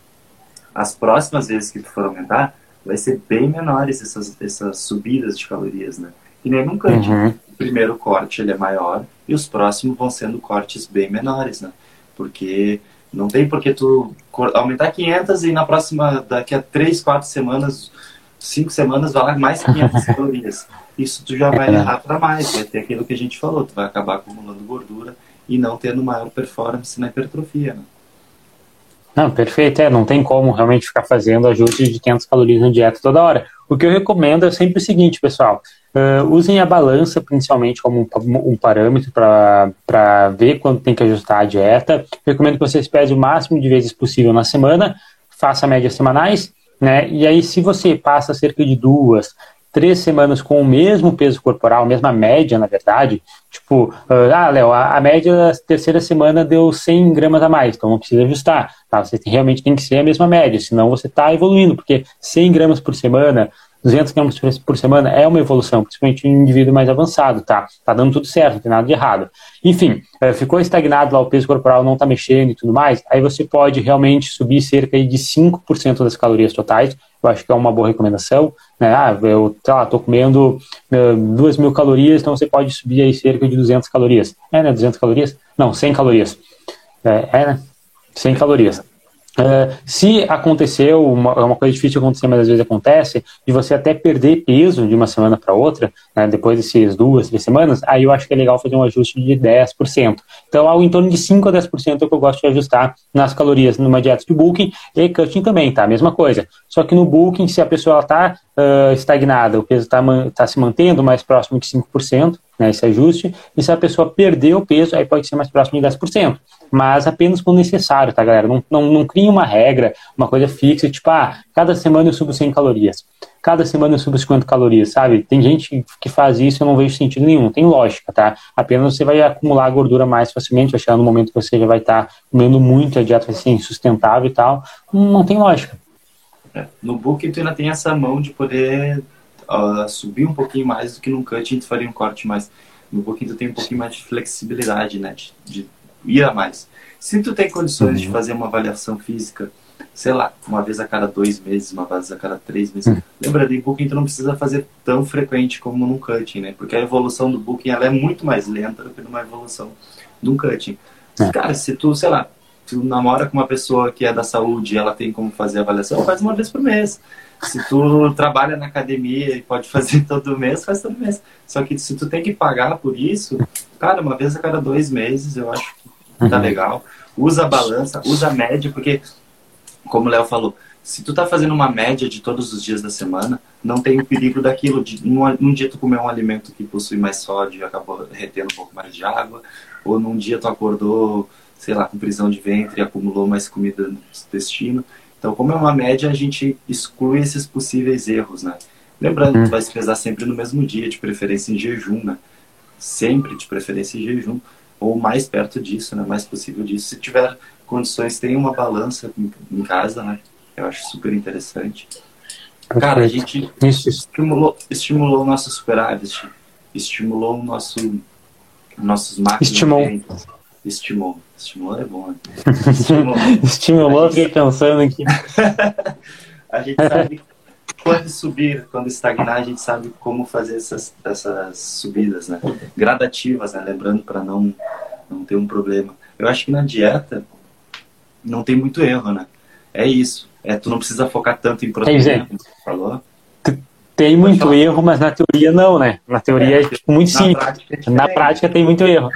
Speaker 1: As próximas vezes que tu for aumentar, vai ser bem menores essas, essas subidas de calorias, né? E nem num cutting. Uhum. O primeiro corte ele é maior e os próximos vão sendo cortes bem menores, né? Porque não tem por que tu aumentar quinhentas e na próxima, daqui a três, quatro semanas, cinco semanas, vai lá mais quinhentas calorias. Isso tu já vai errar para mais, vai ter aquilo que a gente falou, tu vai acabar acumulando gordura e não tendo maior performance na hipertrofia, né?
Speaker 2: Não, perfeito, é, não tem como realmente ficar fazendo ajustes de quinhentas calorias na dieta toda hora. O que eu recomendo é sempre o seguinte, pessoal, uh, usem a balança principalmente como um, um parâmetro para ver quando tem que ajustar a dieta. Recomendo que vocês pesem o máximo de vezes possível na semana, faça médias semanais, né? E aí se você passa cerca de duas, três semanas com o mesmo peso corporal, a mesma média, na verdade, tipo, uh, ah, Léo, a, a média da terceira semana deu cem gramas a mais, então não precisa ajustar, tá? Você tem, realmente tem que ser a mesma média, senão você está evoluindo, porque cem gramas por semana, duzentos gramas por semana é uma evolução, principalmente em um indivíduo mais avançado, tá? Tá dando tudo certo, não tem nada de errado. Enfim, uh, ficou estagnado lá, o peso corporal não tá mexendo e tudo mais, aí você pode realmente subir cerca de cinco por cento das calorias totais. Eu acho que é uma boa recomendação, né? Ah, eu, sei lá, tô comendo uh, duas mil calorias, então você pode subir aí cerca de duzentas calorias. É, né? duzentas calorias? Não, cem calorias. É, é né? cem calorias. Uh, se aconteceu, uma, é uma coisa difícil de acontecer, mas às vezes acontece, de você até perder peso de uma semana para outra, né, depois dessas duas, três semanas, aí eu acho que é legal fazer um ajuste de dez por cento. Então, algo em torno de cinco a dez por cento é o que eu gosto de ajustar nas calorias numa dieta de bulking e cutting também, tá? Mesma coisa. Só que no bulking, se a pessoa está uh, estagnada, o peso está tá se mantendo mais próximo de cinco por cento, né, esse ajuste, e se a pessoa perder o peso, aí pode ser mais próximo de dez por cento. Mas apenas quando necessário, tá, galera? Não, não, não crie uma regra, uma coisa fixa, tipo, ah, cada semana eu subo cem calorias, cada semana eu subo cinquenta calorias, sabe? Tem gente que faz isso e eu não vejo sentido nenhum, tem lógica, tá? Apenas você vai acumular gordura mais facilmente, vai chegar no momento que você já vai estar tá comendo muito, a dieta vai ser insustentável e tal, não tem lógica.
Speaker 1: É, no bulking tu ainda tem essa mão de poder uh, subir um pouquinho mais do que num cutting tu faria um corte mais. No bulking tu tem um pouquinho mais de flexibilidade, né? De, de ir a mais. Se tu tem condições uhum. de fazer uma avaliação física, sei lá, uma vez a cada dois meses, uma vez a cada três meses, uhum. lembra, de bulking tu não precisa fazer tão frequente como num cutting, né? Porque a evolução do bulking ela é muito mais lenta do que numa evolução de um cutting. É. Cara, se tu, sei lá, tu namora com uma pessoa que é da saúde e ela tem como fazer avaliação, faz uma vez por mês. Se tu trabalha na academia e pode fazer todo mês, faz todo mês. Só que se tu tem que pagar por isso, cara, uma vez a cada dois meses, eu acho que tá uhum. legal. Usa a balança, usa a média, porque, como o Léo falou, se tu tá fazendo uma média de todos os dias da semana, não tem o perigo daquilo. De, num, num dia tu comer um alimento que possui mais sódio e acabou retendo um pouco mais de água, ou num dia tu acordou, sei lá, com prisão de ventre e acumulou mais comida no intestino. Então, como é uma média, a gente exclui esses possíveis erros, né? Lembrando, uhum. tu vai se pesar sempre no mesmo dia, de preferência em jejum, né? Sempre de preferência em jejum, ou mais perto disso, né? Mais possível disso. Se tiver condições, tem uma balança em, em casa, né? Eu acho super interessante. Perfeito. Cara, a gente estimulou, estimulou o nosso superávit, estimulou o nosso, nossos macronutrientes. Estimulou. Estimulou é bom, né? Estimulou.
Speaker 2: Estimulou, fiquei pensando aqui.
Speaker 1: A gente sabe quando subir, quando estagnar, a gente sabe como fazer essas, essas subidas, né? Gradativas, né? Lembrando para não, não ter um problema. Eu acho que na dieta não tem muito erro, né? É isso. É, tu não precisa focar tanto em proteína, como você falou.
Speaker 2: Tem muito falar. erro, mas na teoria não, né? Na teoria é, é tipo, muito simples. Prática é na prática tem muito erro.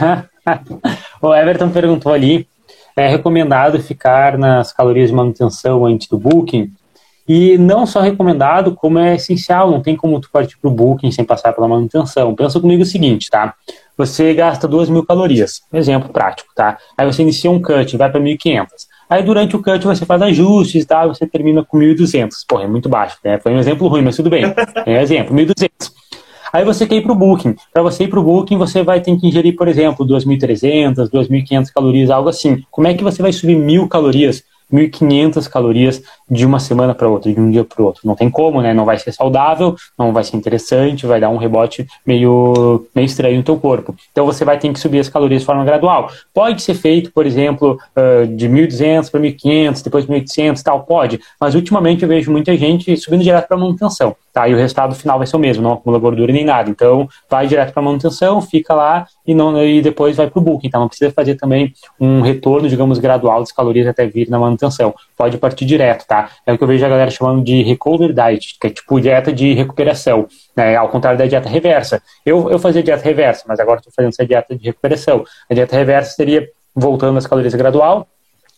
Speaker 2: O Everton perguntou ali, é recomendado ficar nas calorias de manutenção antes do bulking? E não só recomendado, como é essencial, não tem como tu partir para o bulking sem passar pela manutenção. Pensa comigo o seguinte, tá? Você gasta duas mil calorias, exemplo prático, tá? Aí você inicia um cut, vai para mil e quinhentas. Aí durante o cut você faz ajustes, tá? Você termina com mil e duzentos. Porra, é muito baixo, né? Foi um exemplo ruim, mas tudo bem. É um exemplo, mil e duzentos. Aí você quer ir para o bulking. Para você ir para o bulking, você vai ter que ingerir, por exemplo, duas mil e trezentas, duas mil e quinhentas calorias, algo assim. Como é que você vai subir mil calorias, mil e quinhentas calorias de uma semana para outra, de um dia para o outro? Não tem como, né? Não vai ser saudável, não vai ser interessante, vai dar um rebote meio, meio estranho no teu corpo. Então você vai ter que subir as calorias de forma gradual. Pode ser feito, por exemplo, de mil e duzentos para mil e quinhentos, depois mil e oitocentos, tal, pode. Mas ultimamente eu vejo muita gente subindo direto para manutenção, tá? E o resultado final vai ser o mesmo, não acumula gordura nem nada. Então vai direto para manutenção, fica lá e, não, e depois vai para o bulking. Então não precisa fazer também um retorno, digamos, gradual das calorias até vir na manutenção. Pode partir direto, tá? É o que eu vejo a galera chamando de recovery diet, que é tipo dieta de recuperação, né? Ao contrário da dieta reversa. Eu, eu fazia dieta reversa, mas agora estou fazendo essa dieta de recuperação. A dieta reversa seria voltando as calorias gradual,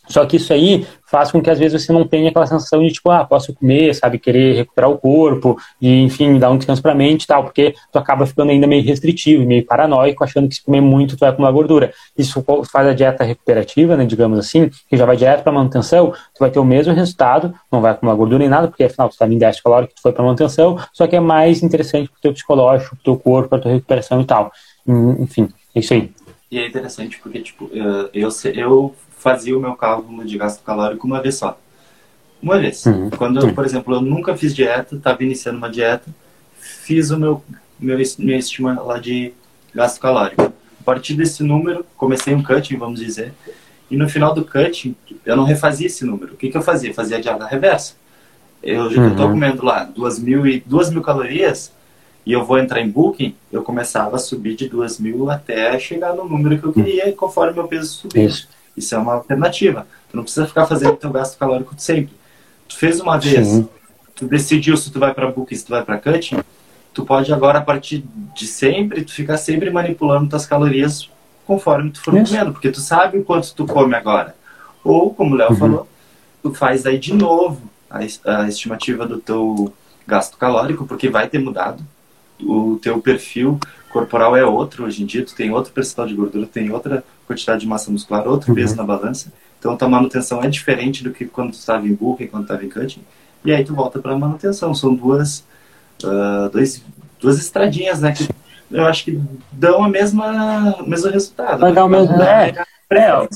Speaker 2: Só que isso aí faz com que às vezes você não tenha aquela sensação de tipo, ah, posso comer, sabe, querer recuperar o corpo e, enfim, dar um descanso pra mente e tal, porque tu acaba ficando ainda meio restritivo, meio paranoico, achando que se comer muito tu vai acumular gordura. Isso faz a dieta recuperativa, né, digamos assim, que já vai direto pra manutenção, tu vai ter o mesmo resultado, não vai acumular gordura nem nada, porque afinal tu está em déficit calórico, tu foi pra manutenção, só que é mais interessante pro teu psicológico, pro teu corpo, pra tua recuperação e tal. Enfim, é isso aí.
Speaker 1: E é interessante porque, tipo, eu, eu, eu fazia o meu cálculo de gasto calórico uma vez só. Uma vez. Uhum. Quando, eu, por exemplo, eu nunca fiz dieta, estava iniciando uma dieta, fiz o meu, meu minha estima lá de gasto calórico. A partir desse número, comecei um cutting, vamos dizer, e no final do cutting, eu não refazia esse número. O que, que eu fazia? Fazia a dieta reversa. Eu uhum. estou comendo lá duas mil, e, duas mil calorias, e eu vou entrar em Booking, eu começava a subir de duas mil até chegar no número que eu queria, conforme meu peso subia. Isso. Isso é uma alternativa. Tu não precisa ficar fazendo o teu gasto calórico sempre. Tu fez uma vez, Sim. tu decidiu se tu vai para Booking, se tu vai para Cutting, tu pode agora, a partir de sempre, tu ficar sempre manipulando tuas calorias conforme tu for Isso. comendo, porque tu sabe o quanto tu come agora. Ou, como o Léo uhum. falou, tu faz aí de novo a, a estimativa do teu gasto calórico, porque vai ter mudado. O teu perfil corporal é outro hoje em dia, tu tem outro percentual de gordura, tem outra quantidade de massa muscular, outro uhum. peso na balança, então tua manutenção é diferente do que quando tu estava em Booking, quando tu estava em Cutting, e aí tu volta para manutenção. São duas uh, dois, duas estradinhas, né, que eu acho que dão a mesma, o mesmo resultado.
Speaker 2: Vai dar o mesmo, é, é,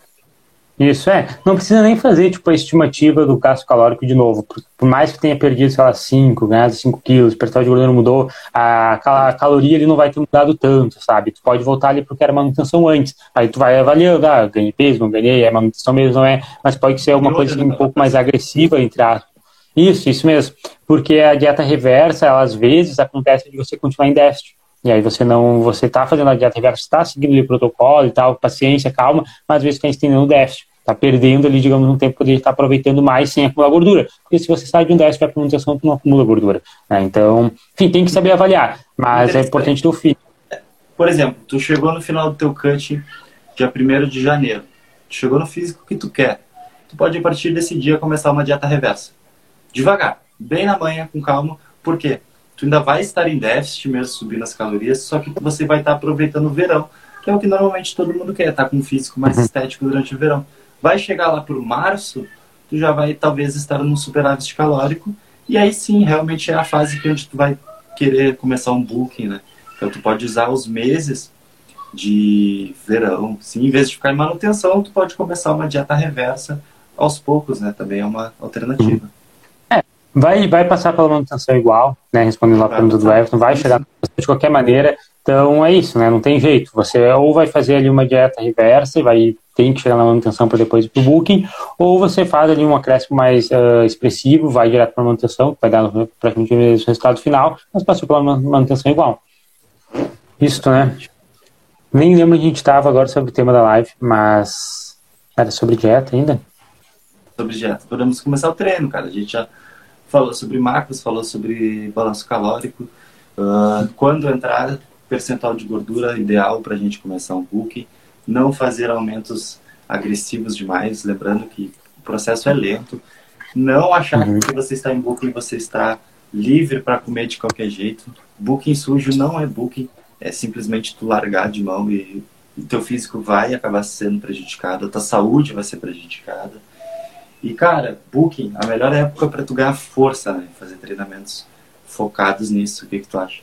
Speaker 2: isso é, não precisa nem fazer tipo a estimativa do gasto calórico de novo, por, por mais que tenha perdido, sei lá, cinco, ganhado cinco quilos, o percentual de gordura mudou, a, a caloria ali não vai ter mudado tanto, sabe? Tu pode voltar ali porque era manutenção antes, aí tu vai avaliando, ah, ganhei peso, não ganhei, é manutenção mesmo, não é, mas pode ser alguma coisa assim, um pouco mais agressiva, entre aspas. Isso, isso mesmo, porque a dieta reversa, ela, às vezes, acontece de você continuar em déficit. E aí você não, você está fazendo a dieta reversa, está seguindo o protocolo e tal, paciência, calma, mas às vezes está estendendo o déficit, está perdendo ali, digamos, um tempo que poderia estar aproveitando mais sem acumular gordura. Porque se você sai de um déficit para a manutenção, tu não acumula gordura. Né? Então, enfim, tem que saber avaliar, mas é importante ter o fim.
Speaker 1: Por exemplo, tu chegou no final do teu cut, dia primeiro de janeiro, tu chegou no físico que tu quer, tu pode a partir desse dia começar uma dieta reversa. Devagar, bem na manhã, com calma, por quê? Tu ainda vai estar em déficit mesmo, subindo as calorias, só que você vai estar aproveitando o verão, que é o que normalmente todo mundo quer, estar com um físico mais estético durante o verão. Vai chegar lá por março, tu já vai talvez estar num superávit calórico, e aí sim, realmente é a fase que onde tu vai querer começar um Booking, né? Então tu pode usar os meses de verão, sim, em vez de ficar em manutenção, tu pode começar uma dieta reversa aos poucos, né? Também é uma alternativa.
Speaker 2: Vai, vai passar pela manutenção igual, né? Respondendo lá a pergunta do Everton, vai chegar de qualquer maneira. Então é isso, né? Não tem jeito. Você ou vai fazer ali uma dieta reversa e vai tem que chegar na manutenção para depois ir pro Booking, ou você faz ali um acréscimo mais uh, expressivo, vai direto para manutenção, vai dar praticamente o resultado final, mas passou pela manutenção igual. Isso, né? Nem lembro onde a gente estava agora sobre o tema da live, mas era sobre dieta ainda?
Speaker 1: Sobre dieta. Podemos começar o treino, cara. A gente já falou sobre macros, falou sobre balanço calórico. Uh, quando entrar, percentual de gordura ideal para a gente começar um Booking. Não fazer aumentos agressivos demais, lembrando que o processo é lento. Não achar uhum. que você está em Booking, você está livre para comer de qualquer jeito. Booking sujo não é Booking, é simplesmente tu largar de mão e o teu físico vai acabar sendo prejudicado, a tua saúde vai ser prejudicada. E, cara, Booking, a melhor época para tu ganhar força, né? Fazer treinamentos focados nisso. O que, que tu acha?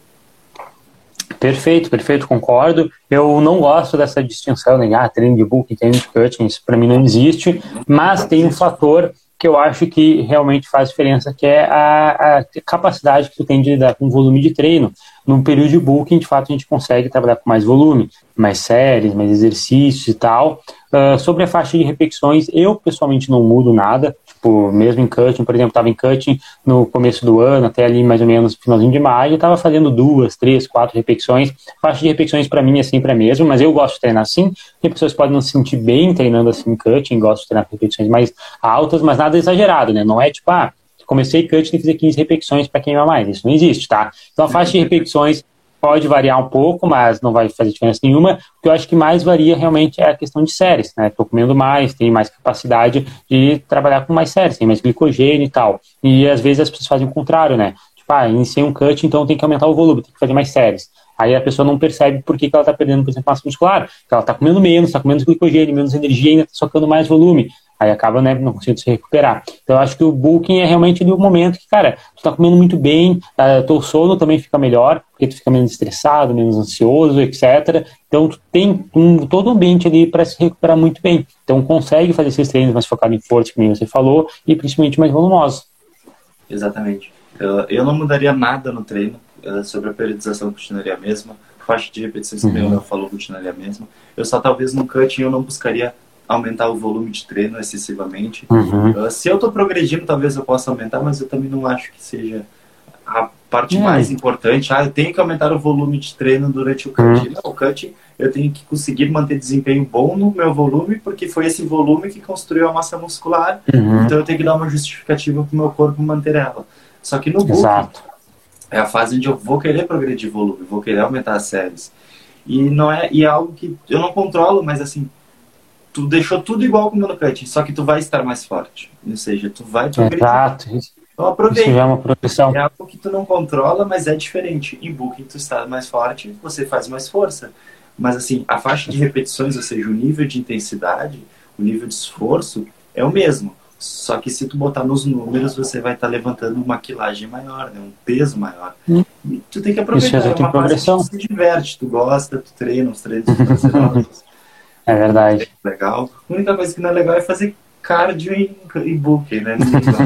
Speaker 2: Perfeito, perfeito, concordo. Eu não gosto dessa distinção, né? Ah, treino de Booking, treino de Cutting, isso para mim não existe, mas não tem existe. Um fator que eu acho que realmente faz diferença, que é a, a capacidade que tu tem de lidar com volume de treino. Num período de Booking, de fato, a gente consegue trabalhar com mais volume, mais séries, mais exercícios e tal. Uh, sobre a faixa de repetições, eu pessoalmente não mudo nada. Tipo, mesmo em Cutting, por exemplo, estava em Cutting no começo do ano, até ali mais ou menos finalzinho de maio, eu estava fazendo duas, três, quatro repetições. A faixa de repetições para mim é sempre a mesma, mas eu gosto de treinar assim. Tem pessoas que podem não se sentir bem treinando assim em Cutting, gosto de treinar com repetições mais altas, mas nada exagerado, né? Não é tipo, ah, comecei Cutting e fiz quinze repetições para queimar mais. Isso não existe, tá? Então a faixa de repetições pode variar um pouco, mas não vai fazer diferença nenhuma. O que eu acho que mais varia realmente é a questão de séries, né? Estou comendo mais, tenho mais capacidade de trabalhar com mais séries, tem mais glicogênio e tal. E às vezes as pessoas fazem o contrário, né? Tipo, ah, iniciei um cut, então tem que aumentar o volume, tem que fazer mais séries. Aí a pessoa não percebe por que, que ela está perdendo, por exemplo, massa muscular. Porque ela está comendo menos, está comendo glicogênio, menos energia, ainda está socando mais volume. Aí acaba, né, não conseguindo se recuperar. Então eu acho que o bulking é realmente ali o momento que, cara, tu tá comendo muito bem, uh, teu sono também fica melhor, porque tu fica menos estressado, menos ansioso, etcétera. Então tu tem um, todo o ambiente ali para se recuperar muito bem. Então consegue fazer esses treinos mais focados em força, como você falou, e principalmente mais volumosos.
Speaker 1: Exatamente. Eu, eu não mudaria nada no treino, uh, sobre a periodização continuaria a mesma, a faixa de repetições que uhum. o Léo falou continuaria a mesma. Eu só talvez no cutting eu não buscaria aumentar o volume de treino excessivamente. Uhum. Uh, se eu estou progredindo, talvez eu possa aumentar, mas eu também não acho que seja a parte uhum. mais importante. Ah, eu tenho que aumentar o volume de treino durante o cut. Uhum. Não, o cut eu tenho que conseguir manter desempenho bom no meu volume, porque foi esse volume que construiu a massa muscular. Uhum. Então eu tenho que dar uma justificativa para o meu corpo manter ela. Só que no bulking é a fase onde eu vou querer progredir volume, vou querer aumentar as séries. E, não é, e é algo que eu não controlo, mas assim, tu deixou tudo igual como no cut, só que tu vai estar mais forte. Ou seja, tu vai progredir.
Speaker 2: Exato.
Speaker 1: Então aproveita.
Speaker 2: Isso já é uma progressão.
Speaker 1: É algo que tu não controla, mas é diferente. Em bulking tu está mais forte, você faz mais força. Mas assim, a faixa de repetições, ou seja, o nível de intensidade, o nível de esforço, é o mesmo. Só que se tu botar nos números, você vai estar levantando uma quilagem maior, né? Um peso maior. Hum. E tu tem que aproveitar.
Speaker 2: Isso é uma progressão.
Speaker 1: Tu se diverte, tu gosta, tu treina, os treinos prazerosos.
Speaker 2: É verdade.
Speaker 1: É legal. A única coisa que não é legal é fazer cardio em, em bulking, né?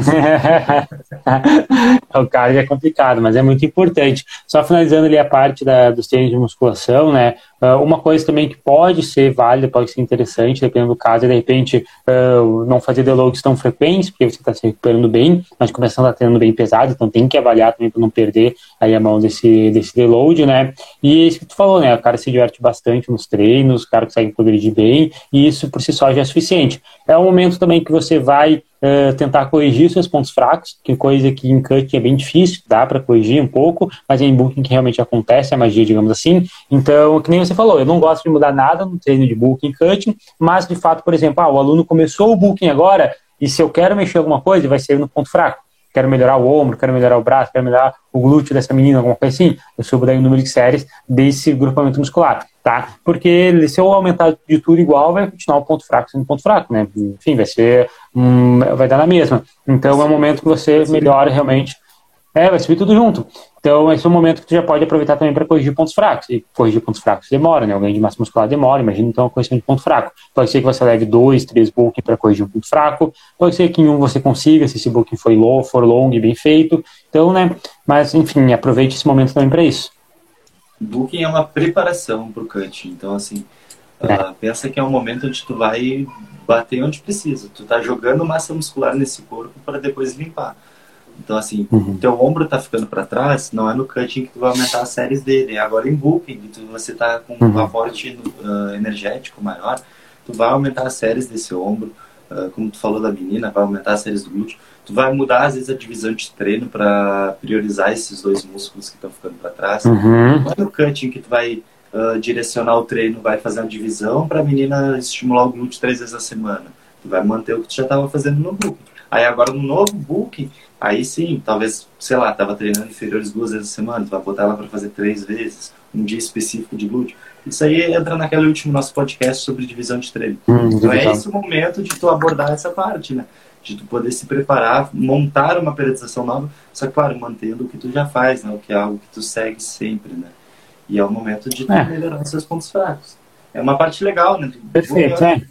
Speaker 2: O cardio é complicado, mas é muito importante. Só finalizando ali a parte da, dos treinos de musculação, né? Uh, uma coisa também que pode ser válida, pode ser interessante, dependendo do caso, é de repente uh, não fazer deloads tão frequentes, porque você está se recuperando bem, mas começando a treinando bem pesado, então tem que avaliar também para não perder aí a mão desse, desse deload, né? E isso que tu falou, né? O cara se diverte bastante nos treinos, o cara consegue progredir bem, e isso por si só já é suficiente. É um momento também que você vai Uh, tentar corrigir seus pontos fracos, que coisa que em cutting é bem difícil, dá para corrigir um pouco, mas é em bulking que realmente acontece a magia, digamos assim. Então, que nem você falou, eu não gosto de mudar nada no treino de bulking e cutting, mas de fato, por exemplo, ah, o aluno começou o bulking agora, e se eu quero mexer alguma coisa, vai ser no ponto fraco. Quero melhorar o ombro, quero melhorar o braço, quero melhorar o glúteo dessa menina, alguma coisa assim, eu subo daí o número de séries desse grupamento muscular, tá? Porque se eu aumentar de tudo igual, vai continuar o ponto fraco sendo ponto fraco, né? Enfim, vai ser, hum, vai dar na mesma. Então é um momento que você melhora realmente. É, vai subir tudo junto. Então, esse é um momento que tu já pode aproveitar também para corrigir pontos fracos. E corrigir pontos fracos demora, né? O ganho de massa muscular demora. Imagina, então, a correção de ponto fraco. Pode ser que você leve dois, três bulking para corrigir um ponto fraco. Pode ser que em um você consiga, se esse bulking for low, for long e bem feito. Então, né? Mas, enfim, aproveite esse momento também para isso.
Speaker 1: Bulking é uma preparação para o cut. Então, assim, é. uh, pensa que é um momento onde tu vai bater onde precisa. Tu tá jogando massa muscular nesse corpo para depois limpar. Então, assim, uhum. teu ombro tá ficando para trás, não é no cutting que tu vai aumentar as séries dele. É agora em bulking, que tu, você tá com um uhum. aporte uh, energético maior, tu vai aumentar as séries desse ombro, uh, como tu falou da menina, vai aumentar as séries do glúteo. Tu vai mudar, às vezes, a divisão de treino para priorizar esses dois músculos que estão ficando para trás.
Speaker 2: Uhum.
Speaker 1: Não é no cutting que tu vai uh, direcionar o treino, vai fazer uma divisão para a menina estimular o glúteo três vezes a semana. Tu vai manter o que tu já estava fazendo no bulking. Aí agora no novo bulking, aí sim, talvez, sei lá, tava treinando inferiores duas vezes a semana, tu vai botar ela para fazer três vezes, um dia específico de glúteo. Isso aí entra naquele último nosso podcast sobre divisão de treino. Hum, então é esse o momento de tu abordar essa parte, né? De tu poder se preparar, montar uma periodização nova, só que, claro, mantendo o que tu já faz, né? O que é algo que tu segue sempre, né? E é o momento de tu é. melhorar os seus pontos fracos. É uma parte legal, né?
Speaker 2: Perfeito, é.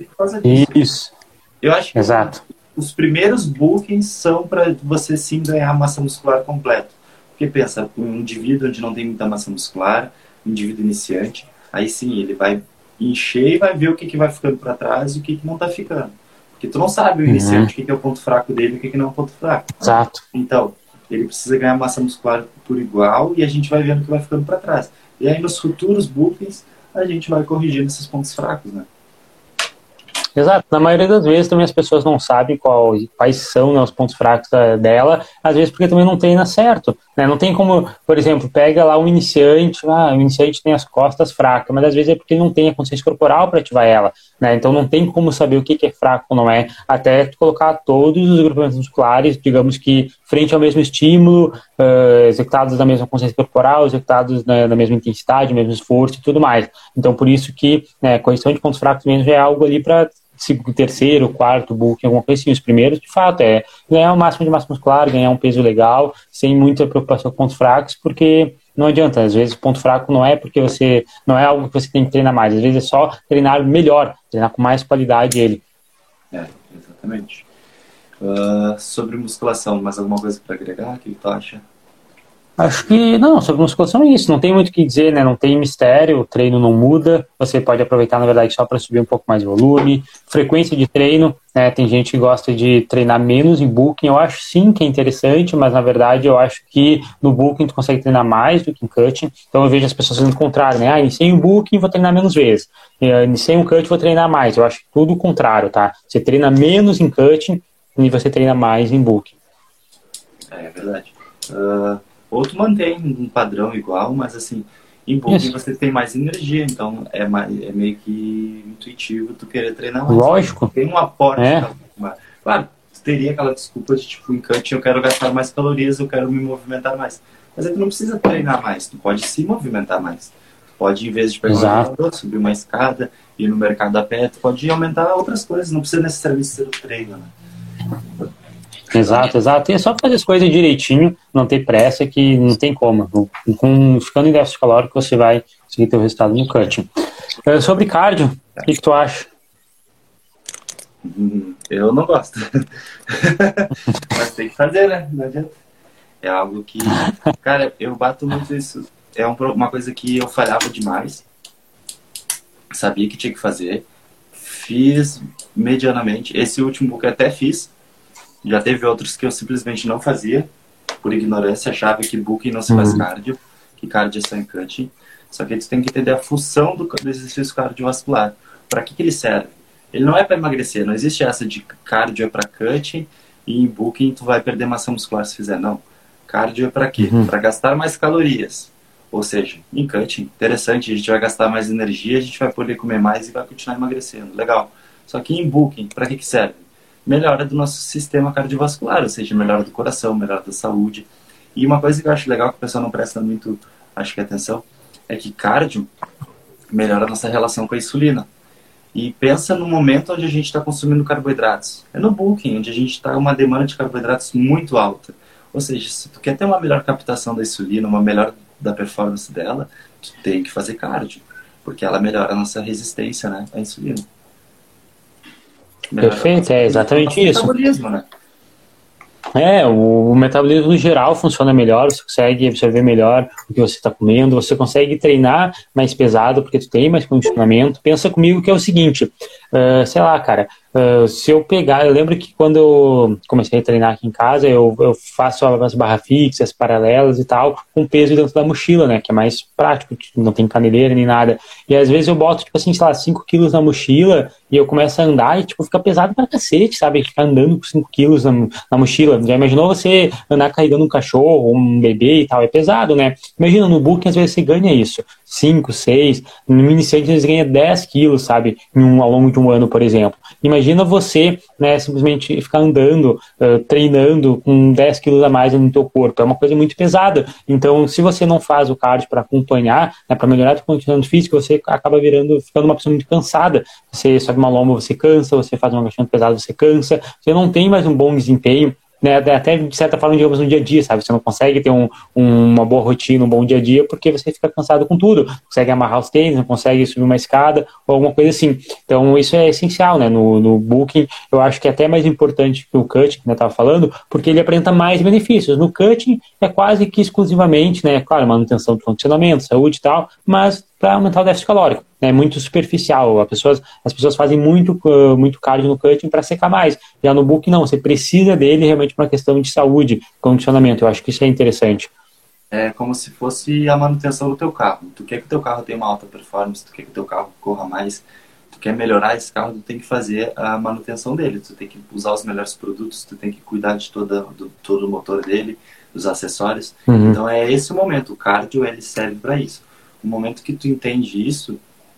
Speaker 2: Isso.
Speaker 1: Eu acho que
Speaker 2: Exato.
Speaker 1: Os primeiros bookings são para você sim ganhar massa muscular completa. Porque pensa, um indivíduo onde não tem muita massa muscular, um indivíduo iniciante, aí sim ele vai encher e vai ver o que, que vai ficando para trás e o que, que não está ficando. Porque tu não sabe o iniciante, uhum. o que, que é o ponto fraco dele e o que, que não é o ponto fraco.
Speaker 2: Exato.
Speaker 1: Então, ele precisa ganhar massa muscular por igual e a gente vai vendo o que vai ficando para trás. E aí nos futuros bookings a gente vai corrigindo esses pontos fracos, né?
Speaker 2: Exato. Na maioria das vezes também as pessoas não sabem qual, quais são, né, os pontos fracos da, dela, às vezes porque também não treina certo, né? Não tem como, por exemplo, pega lá um iniciante, ah, o iniciante tem as costas fracas, mas às vezes é porque ele não tem a consciência corporal para ativar ela, né? Então não tem como saber o que, que é fraco ou não é, até tu colocar todos os grupamentos musculares, digamos que frente ao mesmo estímulo, uh, executados da mesma consciência corporal, executados na, na mesma intensidade, mesmo esforço e tudo mais. Então por isso que, né, correção de pontos fracos menos é algo ali para terceiro, quarto, bulking, alguma coisa assim. Os primeiros, de fato, é ganhar o máximo de massa muscular, ganhar um peso legal, sem muita preocupação com pontos fracos, porque não adianta. Às vezes o ponto fraco não é porque você, não é algo que você tem que treinar mais, às vezes é só treinar melhor, treinar com mais qualidade ele.
Speaker 1: É, exatamente. Uh, sobre musculação, mais alguma coisa para agregar? O que tu acha?
Speaker 2: Acho que, não, sobre musculação é isso, não tem muito o que dizer, né, não tem mistério, o treino não muda, você pode aproveitar, na verdade, só para subir um pouco mais de volume, frequência de treino, né, tem gente que gosta de treinar menos em bulking, eu acho sim que é interessante, mas na verdade eu acho que no bulking tu consegue treinar mais do que em cutting, então eu vejo as pessoas fazendo o contrário, né, ah, iniciei um bulking, vou treinar menos vezes, iniciei um cutting, vou treinar mais, eu acho tudo o contrário, tá, você treina menos em cutting e você treina mais em bulking.
Speaker 1: É, é verdade. Uh... Ou tu mantém um padrão igual, mas assim, em bulking você tem mais energia, então é, mais, é meio que intuitivo tu querer treinar mais.
Speaker 2: Lógico.
Speaker 1: Tem um aporte.
Speaker 2: É.
Speaker 1: Claro, tu teria aquela desculpa de tipo, em cutting eu quero gastar mais calorias, eu quero me movimentar mais. Mas aí tu não precisa treinar mais, tu pode se movimentar mais. Tu pode, em vez de pegar um elevador, subir uma escada, ir no mercado a pé, tu pode aumentar outras coisas, não precisa necessariamente ser o treino, né?
Speaker 2: Exato, exato. E é só fazer as coisas direitinho, não ter pressa, que não tem como. Com, ficando em déficit calórico, você vai conseguir ter o resultado no cutting. Uh, sobre cardio, o que, que tu acha?
Speaker 1: Eu não gosto. Mas tem que fazer, né? Não adianta. É algo que... Cara, eu bato muito isso. É um, uma coisa que eu falhava demais. Sabia que tinha que fazer. Fiz medianamente. Esse último que eu até fiz. Já teve outros que eu simplesmente não fazia, por ignorância, achava que bulking não se faz cardio, que cardio é só em cutting. Só que tu tem que entender a função do, do exercício cardiovascular. Para que, que ele serve? Ele não é para emagrecer, não existe essa de cardio é para cutting e em bulking tu vai perder massa muscular se fizer, não. Cardio é para quê? Uhum. Para gastar mais calorias. Ou seja, em cutting, interessante, a gente vai gastar mais energia, a gente vai poder comer mais e vai continuar emagrecendo. Legal. Só que em bulking, para que, que serve? Melhora do nosso sistema cardiovascular, ou seja, melhora do coração, melhora da saúde. E uma coisa que eu acho legal, que o pessoal não presta muito, acho que atenção, é que cardio melhora a nossa relação com a insulina. E pensa no momento onde a gente está consumindo carboidratos. É no bulking, onde a gente está com uma demanda de carboidratos muito alta. Ou seja, se tu quer ter uma melhor captação da insulina, uma melhor da performance dela, tu tem que fazer cardio, porque ela melhora a nossa resistência, né, à insulina.
Speaker 2: Perfeito, é exatamente isso.
Speaker 1: Metabolismo, né?
Speaker 2: É, o, o metabolismo no geral funciona melhor, você consegue absorver melhor o que você está comendo, você consegue treinar mais pesado porque tu tem mais condicionamento. Pensa comigo que é o seguinte, uh, sei lá, cara, uh, se eu pegar, eu lembro que quando eu comecei a treinar aqui em casa, eu, eu faço as barras fixas, paralelas e tal, com peso dentro da mochila, né, que é mais prático, não tem caneleira nem nada. E às vezes eu boto, tipo assim, sei lá, cinco quilos na mochila e eu começo a andar e, tipo, fica pesado pra cacete, sabe? Ficar andando com cinco quilos na, na mochila. Já imaginou você andar carregando um cachorro, um bebê e tal? É pesado, né? Imagina, no bulking, às vezes você ganha isso. cinco, seis, no iniciante eles ganham dez quilos, sabe? Em um, ao longo de um ano, por exemplo. Imagina você, né, simplesmente ficar andando, uh, treinando com dez quilos a mais no teu corpo. É uma coisa muito pesada. Então, se você não faz o cardio para acompanhar, né, para melhorar o condicionamento físico, você acaba virando, ficando uma pessoa muito cansada. Você sobe uma lomba, você cansa, você faz um agachamento pesado, você cansa, você não tem mais um bom desempenho, né, até de certa forma, digamos, no dia a dia, sabe? Você não consegue ter um, um, uma boa rotina, um bom dia a dia, porque você fica cansado com tudo. Não consegue amarrar os tênis, não consegue subir uma escada ou alguma coisa assim. Então, isso é essencial, né? No, no bulking, eu acho que é até mais importante que o cutting, que eu estava falando, porque ele apresenta mais benefícios. No cutting, é quase que exclusivamente, né? Claro, manutenção do condicionamento, saúde e tal, mas para aumentar o déficit calórico. É muito superficial. As pessoas, as pessoas fazem muito, uh, muito cardio no cutting para secar mais. Já no bulking, não. Você precisa dele realmente para uma questão de saúde, condicionamento. Eu acho que isso é interessante.
Speaker 1: É como se fosse a manutenção do teu carro. Tu quer que o teu carro tenha uma alta performance, tu quer que o teu carro corra mais, tu tu quer melhorar esse carro, tu tem que fazer a manutenção dele, tu tem que usar os melhores produtos, tu tem que cuidar de toda, do, todo o motor dele, dos acessórios. Uhum. Então é esse o momento, o cardio ele serve para isso. No momento que tu entende isso,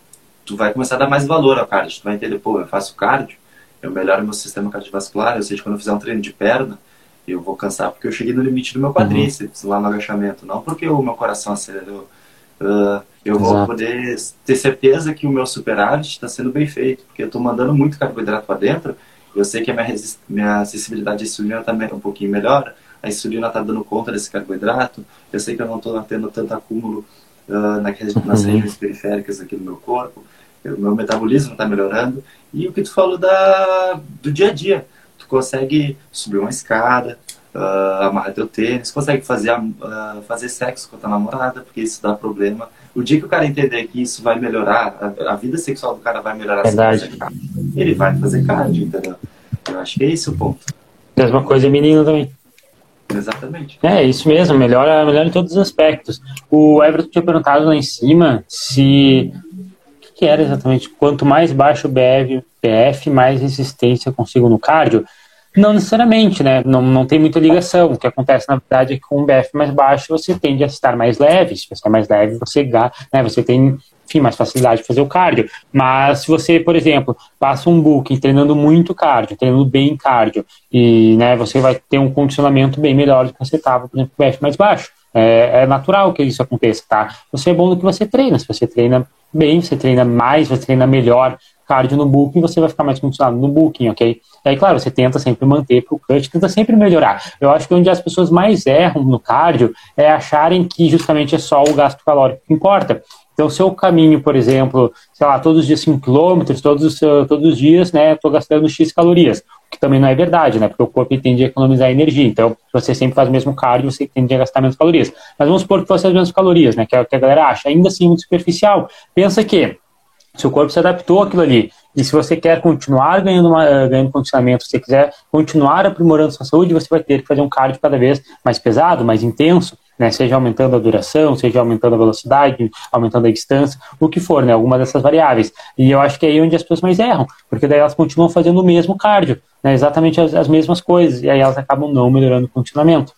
Speaker 1: tu vai começar a dar mais valor ao cardio, tu vai entender, pô, eu faço cardio, eu melhoro meu sistema cardiovascular, ou seja, quando eu fizer um treino de perna, eu vou cansar porque eu cheguei no limite do meu quadríceps, uhum. lá no agachamento, não porque o meu coração acelerou. Uh, eu Exato. Vou poder ter certeza que o meu superávit está sendo bem feito, porque eu estou mandando muito carboidrato para dentro, eu sei que a minha, resist... minha sensibilidade à insulina está um pouquinho melhor, a insulina está dando conta desse carboidrato, eu sei que eu não estou tendo tanto acúmulo uh, nas, nas uhum. regiões periféricas aqui no meu corpo, o meu metabolismo está melhorando, e o que tu falou da, do dia a dia, tu consegue subir uma escada, Uh, amarrar teu tênis, consegue fazer, uh, fazer sexo com a tua namorada, porque isso dá problema. O dia que o cara entender que isso vai melhorar, a, a vida sexual do cara vai melhorar,
Speaker 2: Verdade.
Speaker 1: Ele vai fazer cardio, entendeu? Eu acho que é esse o ponto.
Speaker 2: Mesma coisa menino também.
Speaker 1: Exatamente.
Speaker 2: É, isso mesmo, melhora, melhora em todos os aspectos. O Everton tinha perguntado lá em cima se... O que, que era exatamente? Quanto mais baixo o B F, mais resistência eu consigo no cardio. Não necessariamente, né? Não, não tem muita ligação. O que acontece, na verdade, é que com um B F mais baixo, você tende a estar mais leve. Se você é mais leve, você, né, você tem, enfim, mais facilidade de fazer o cardio. Mas se você, por exemplo, passa um booking treinando muito cardio, treinando bem cardio, e né, você vai ter um condicionamento bem melhor do que você estava, por exemplo, com o B F mais baixo. É, é natural que isso aconteça, tá? Você é bom no que você treina. Se você treina bem, você treina mais, você treina melhor cardio no booking, você vai ficar mais condicionado no booking, ok? E aí, claro, você tenta sempre manter pro cut, tenta sempre melhorar. Eu acho que onde as pessoas mais erram no cardio é acharem que justamente é só o gasto calórico que importa. Então, se eu caminho, por exemplo, sei lá, todos os dias cinco quilômetros, todos, todos os dias, né, estou gastando X calorias, o que também não é verdade, né, porque o corpo tende a economizar energia. Então, se você sempre faz o mesmo cardio, você tende a gastar menos calorias. Mas vamos supor que fosse as mesmas calorias, né, que é o que a galera acha, ainda assim muito superficial. Pensa que seu corpo se adaptou àquilo ali. E se você quer continuar ganhando, uma, ganhando condicionamento, se você quiser continuar aprimorando sua saúde, você vai ter que fazer um cardio cada vez mais pesado, mais intenso, né? Seja aumentando a duração, seja aumentando a velocidade, aumentando a distância, o que for, né? Alguma dessas variáveis. E eu acho que é aí onde as pessoas mais erram, porque daí elas continuam fazendo o mesmo cardio, né? Exatamente as, as mesmas coisas, e aí elas acabam não melhorando o condicionamento.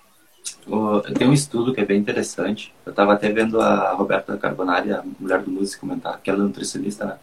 Speaker 1: Tem um estudo que é bem interessante. Eu estava até vendo a Roberta Carbonari, a mulher do Músico, comentar, que ela é nutricionista, né?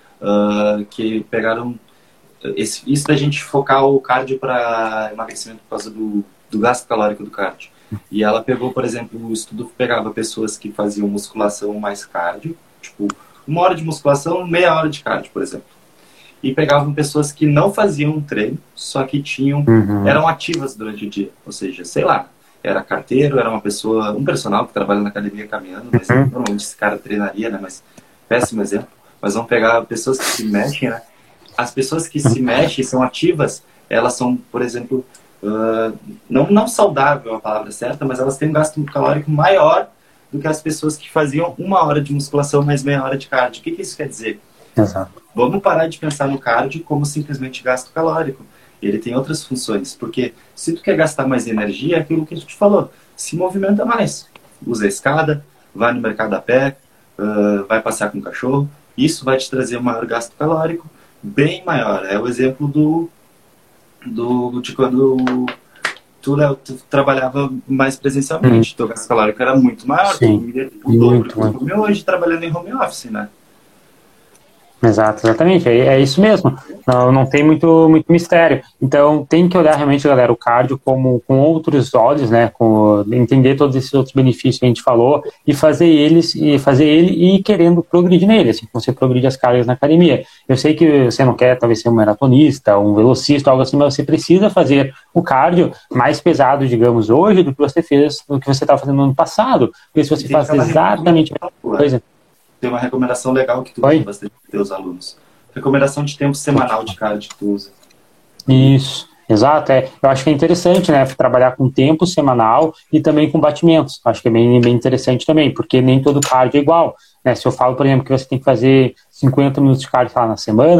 Speaker 1: Uh, que pegaram esse, isso da gente focar o cardio para emagrecimento por causa do, do gasto calórico do cardio. E ela pegou, por exemplo, o estudo pegava pessoas que faziam musculação mais cardio, tipo, uma hora de musculação, meia hora de cardio, por exemplo. E pegavam pessoas que não faziam treino, só que tinham, uhum. eram ativas durante o dia. Ou seja, sei lá, era carteiro, era uma pessoa, um personal que trabalha na academia caminhando, mas uhum. normalmente esse cara treinaria, né? Mas péssimo exemplo. Mas vamos pegar pessoas que se mexem, né? As pessoas que se mexem, são ativas, elas são, por exemplo, uh, não, não saudável é a palavra certa, mas elas têm um gasto calórico maior do que as pessoas que faziam uma hora de musculação mais meia hora de cardio. O que, que isso quer dizer?
Speaker 2: Exato.
Speaker 1: Vamos parar de pensar no cardio como simplesmente gasto calórico. Ele tem outras funções, porque se tu quer gastar mais energia, é aquilo que a gente falou, se movimenta mais. Usa a escada, vai no mercado a pé, uh, vai passear com o cachorro. Isso vai te trazer um maior gasto calórico, bem maior. É o exemplo do, do de quando tu, Léo, tu trabalhava mais presencialmente. Hum. Teu gasto calórico era muito maior,
Speaker 2: Sim.
Speaker 1: tu comia o dobro que tu comia hoje trabalhando em home office, né?
Speaker 2: Exato, exatamente, é, é isso mesmo, não, não tem muito, muito mistério. Então tem que olhar realmente, galera, o cardio como, com outros olhos, né, com, entender todos esses outros benefícios que a gente falou e fazer eles, e fazer ele e ir querendo progredir nele, assim, você progride as cargas na academia. Eu sei que você não quer talvez ser um maratonista, um velocista, algo assim, mas você precisa fazer o cardio mais pesado, digamos, hoje do que você fez, do que você estava fazendo no ano passado, porque se você faz exatamente a mesma coisa...
Speaker 1: Tem uma recomendação legal que tu
Speaker 2: Oi?
Speaker 1: usa bastante para os teus alunos. Recomendação de tempo semanal de cardio que tu usa.
Speaker 2: Isso, exato. É. Eu acho que é interessante, né, trabalhar com tempo semanal e também com batimentos. Acho que é bem, bem interessante também, porque nem todo cardio é igual. Né? Se eu falo, por exemplo, que você tem que fazer cinquenta minutos de cardio lá na semana,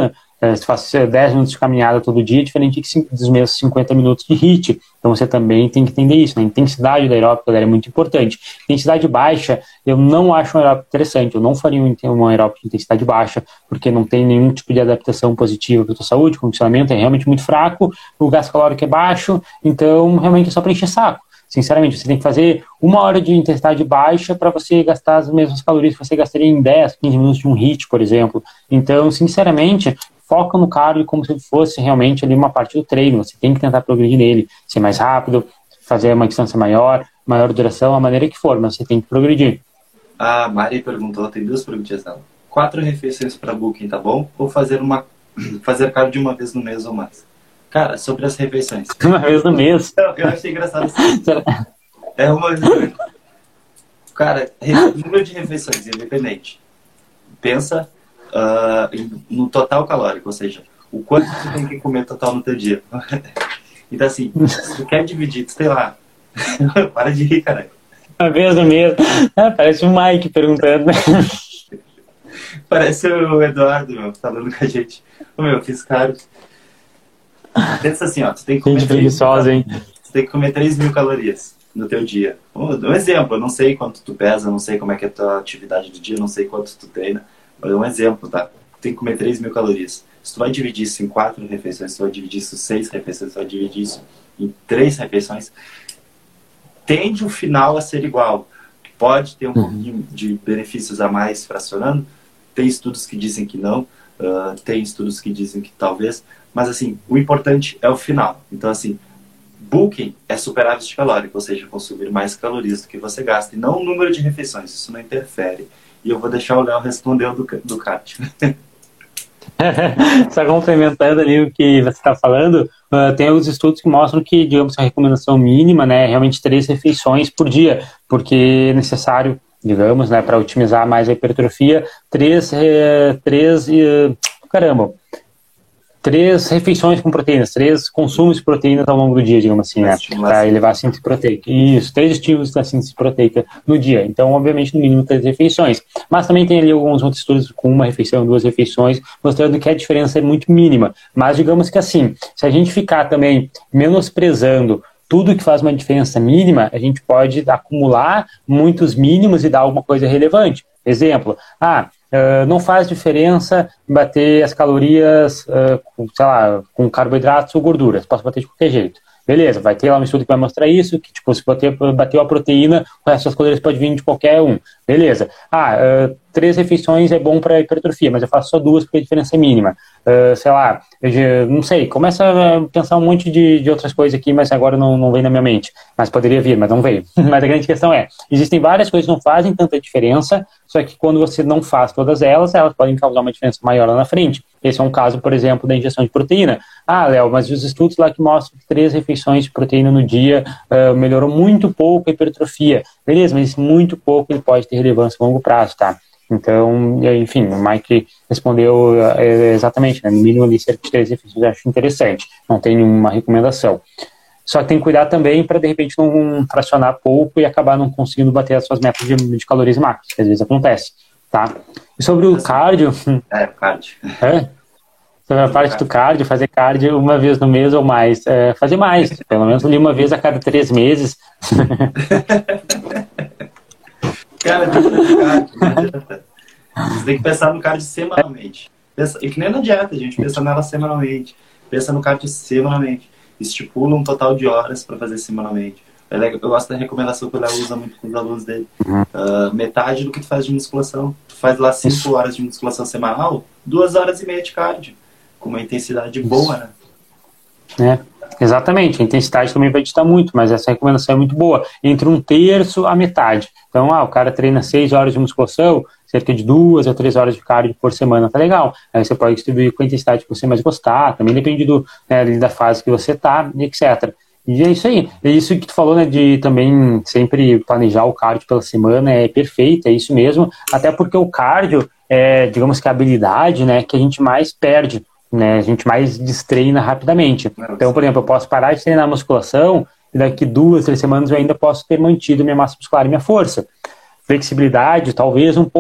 Speaker 2: Uh, se faz dez minutos de caminhada todo dia, é diferente dos mesmos cinquenta minutos de HIIT. Então você também tem que entender isso, né? A intensidade da aeróbica é muito importante. Intensidade baixa, eu não acho um aeróbico interessante. Eu não faria um aeróbico de intensidade baixa, porque não tem nenhum tipo de adaptação positiva para a tua saúde, o condicionamento é realmente muito fraco, o gasto calórico é baixo, então realmente é só para encher saco. Sinceramente, você tem que fazer uma hora de intensidade baixa para você gastar as mesmas calorias que você gastaria em dez, quinze minutos de um HIIT, por exemplo. Então, sinceramente, foca no cardio como se fosse realmente ali uma parte do treino. Você tem que tentar progredir nele, ser mais rápido, fazer uma distância maior, maior duração, a maneira que for, mas você tem que progredir.
Speaker 1: A Mari perguntou, tem duas perguntas dela. Quatro refeições para booking, tá bom? Ou fazer, uma, fazer cardio uma vez no mês ou mais? Cara, sobre as refeições.
Speaker 2: Uma vez no mês?
Speaker 1: Eu, eu achei engraçado assim. É uma vez no mês. Cara, número de refeições, independente. Pensa uh, no total calórico, ou seja, o quanto tu tem que comer total no teu dia. Então assim, se tu quer dividir, sei lá. Para de rir, caralho.
Speaker 2: Uma vez no mês. Ah, parece o Mike perguntando.
Speaker 1: Parece o Eduardo, meu, falando com a gente. Ô, meu, eu fiz cardio. Pensa assim, ó, tu tem que comer,
Speaker 2: gente preguiçosa, hein?
Speaker 1: Tu tem que comer três mil calorias no teu dia. Um exemplo, eu não sei quanto tu pesa, não sei como é que é a tua atividade do dia, não sei quanto tu treina, mas é um exemplo, tá? Tu tem que comer três mil calorias. Se tu vai dividir isso em quatro refeições, se tu vai dividir isso em seis refeições, se tu vai dividir isso em três refeições, tende o final a ser igual. Pode ter um uhum. pouquinho de benefícios a mais fracionando, tem estudos que dizem que não, uh, tem estudos que dizem que talvez, mas assim, o importante é o final. Então assim, bulking é superávit calórico, ou seja, consumir mais calorias do que você gasta, e não o número de refeições, isso não interfere. E eu vou deixar o Léo responder o do, do cardio.
Speaker 2: Só complementando ali o que você está falando, uh, tem alguns estudos que mostram que, digamos, a recomendação mínima, né, é realmente três refeições por dia, porque é necessário, digamos, né, para otimizar mais a hipertrofia, três, eh, três eh, caramba, três refeições com proteínas, três consumos de proteínas ao longo do dia, digamos assim, né, para elevar a síntese proteica. Isso, três estímulos da síntese proteica no dia. Então, obviamente, no mínimo três refeições. Mas também tem ali alguns outros estudos com uma refeição, duas refeições, mostrando que a diferença é muito mínima. Mas, digamos que assim, se a gente ficar também menosprezando tudo que faz uma diferença mínima, a gente pode acumular muitos mínimos e dar alguma coisa relevante. Exemplo, ah, Uh, não faz diferença bater as calorias, uh, com, sei lá, com carboidratos ou gorduras, posso bater de qualquer jeito. Beleza, vai ter lá um estudo que vai mostrar isso, que tipo, se bater, bateu a proteína, o resto das calorias pode vir de qualquer um. Beleza. Ah, uh, três refeições é bom para hipertrofia, mas eu faço só duas porque a diferença é mínima. Uh, sei lá, eu, não sei, começa a pensar um monte de, de outras coisas aqui, mas agora não, não vem na minha mente. Mas poderia vir, mas não veio. Mas a grande questão é, existem várias coisas que não fazem tanta diferença, só que quando você não faz todas elas, elas podem causar uma diferença maior lá na frente. Esse é um caso, por exemplo, da injeção de proteína. Ah, Léo, mas os estudos lá que mostram que três refeições de proteína no dia uh, melhorou muito pouco a hipertrofia. Beleza, mas muito pouco ele pode ter relevância a longo prazo, tá? Então, enfim, o Mike respondeu uh, exatamente, né? No mínimo ali cerca de três refeições, eu acho interessante. Não tem nenhuma recomendação. Só que tem que cuidar também para, de repente, não fracionar pouco e acabar não conseguindo bater as suas metas de, de calorias macros, que às vezes acontece, tá? E sobre o cardio...
Speaker 1: É, cardio.
Speaker 2: É? Sobre a parte do cardio, fazer cardio uma vez no mês ou mais. É, fazer mais, pelo menos ali uma vez a cada três meses.
Speaker 1: Cara, tem que fazer cardio, não adianta. Você tem que pensar no cardio semanalmente. Pensa, e que nem na dieta, a gente pensa nela semanalmente. Pensa no cardio semanalmente. Estipula um total de horas para fazer semanalmente. Eu gosto da recomendação que o Léo usa muito com os alunos dele. Uh, metade do que tu faz de musculação. Tu faz lá cinco horas de musculação semanal, duas horas e meia de cardio. Com uma intensidade boa, né?
Speaker 2: É, exatamente. A intensidade também vai ditar muito, mas essa recomendação é muito boa. Entre um terço a metade. Então, ah, o cara treina seis horas de musculação, cerca de duas a três horas de cardio por semana, tá legal. Aí você pode distribuir com a intensidade que você mais gostar, também depende do, né, da fase que você tá, etcétera. E é isso aí. É isso que tu falou, né, de também sempre planejar o cardio pela semana, é perfeito, é isso mesmo. Até porque o cardio é, digamos que a habilidade, né, que a gente mais perde, né, a gente mais destreina rapidamente. Então, por exemplo, eu posso parar de treinar musculação e daqui duas, três semanas eu ainda posso ter mantido minha massa muscular e minha força. Flexibilidade, talvez um pouco.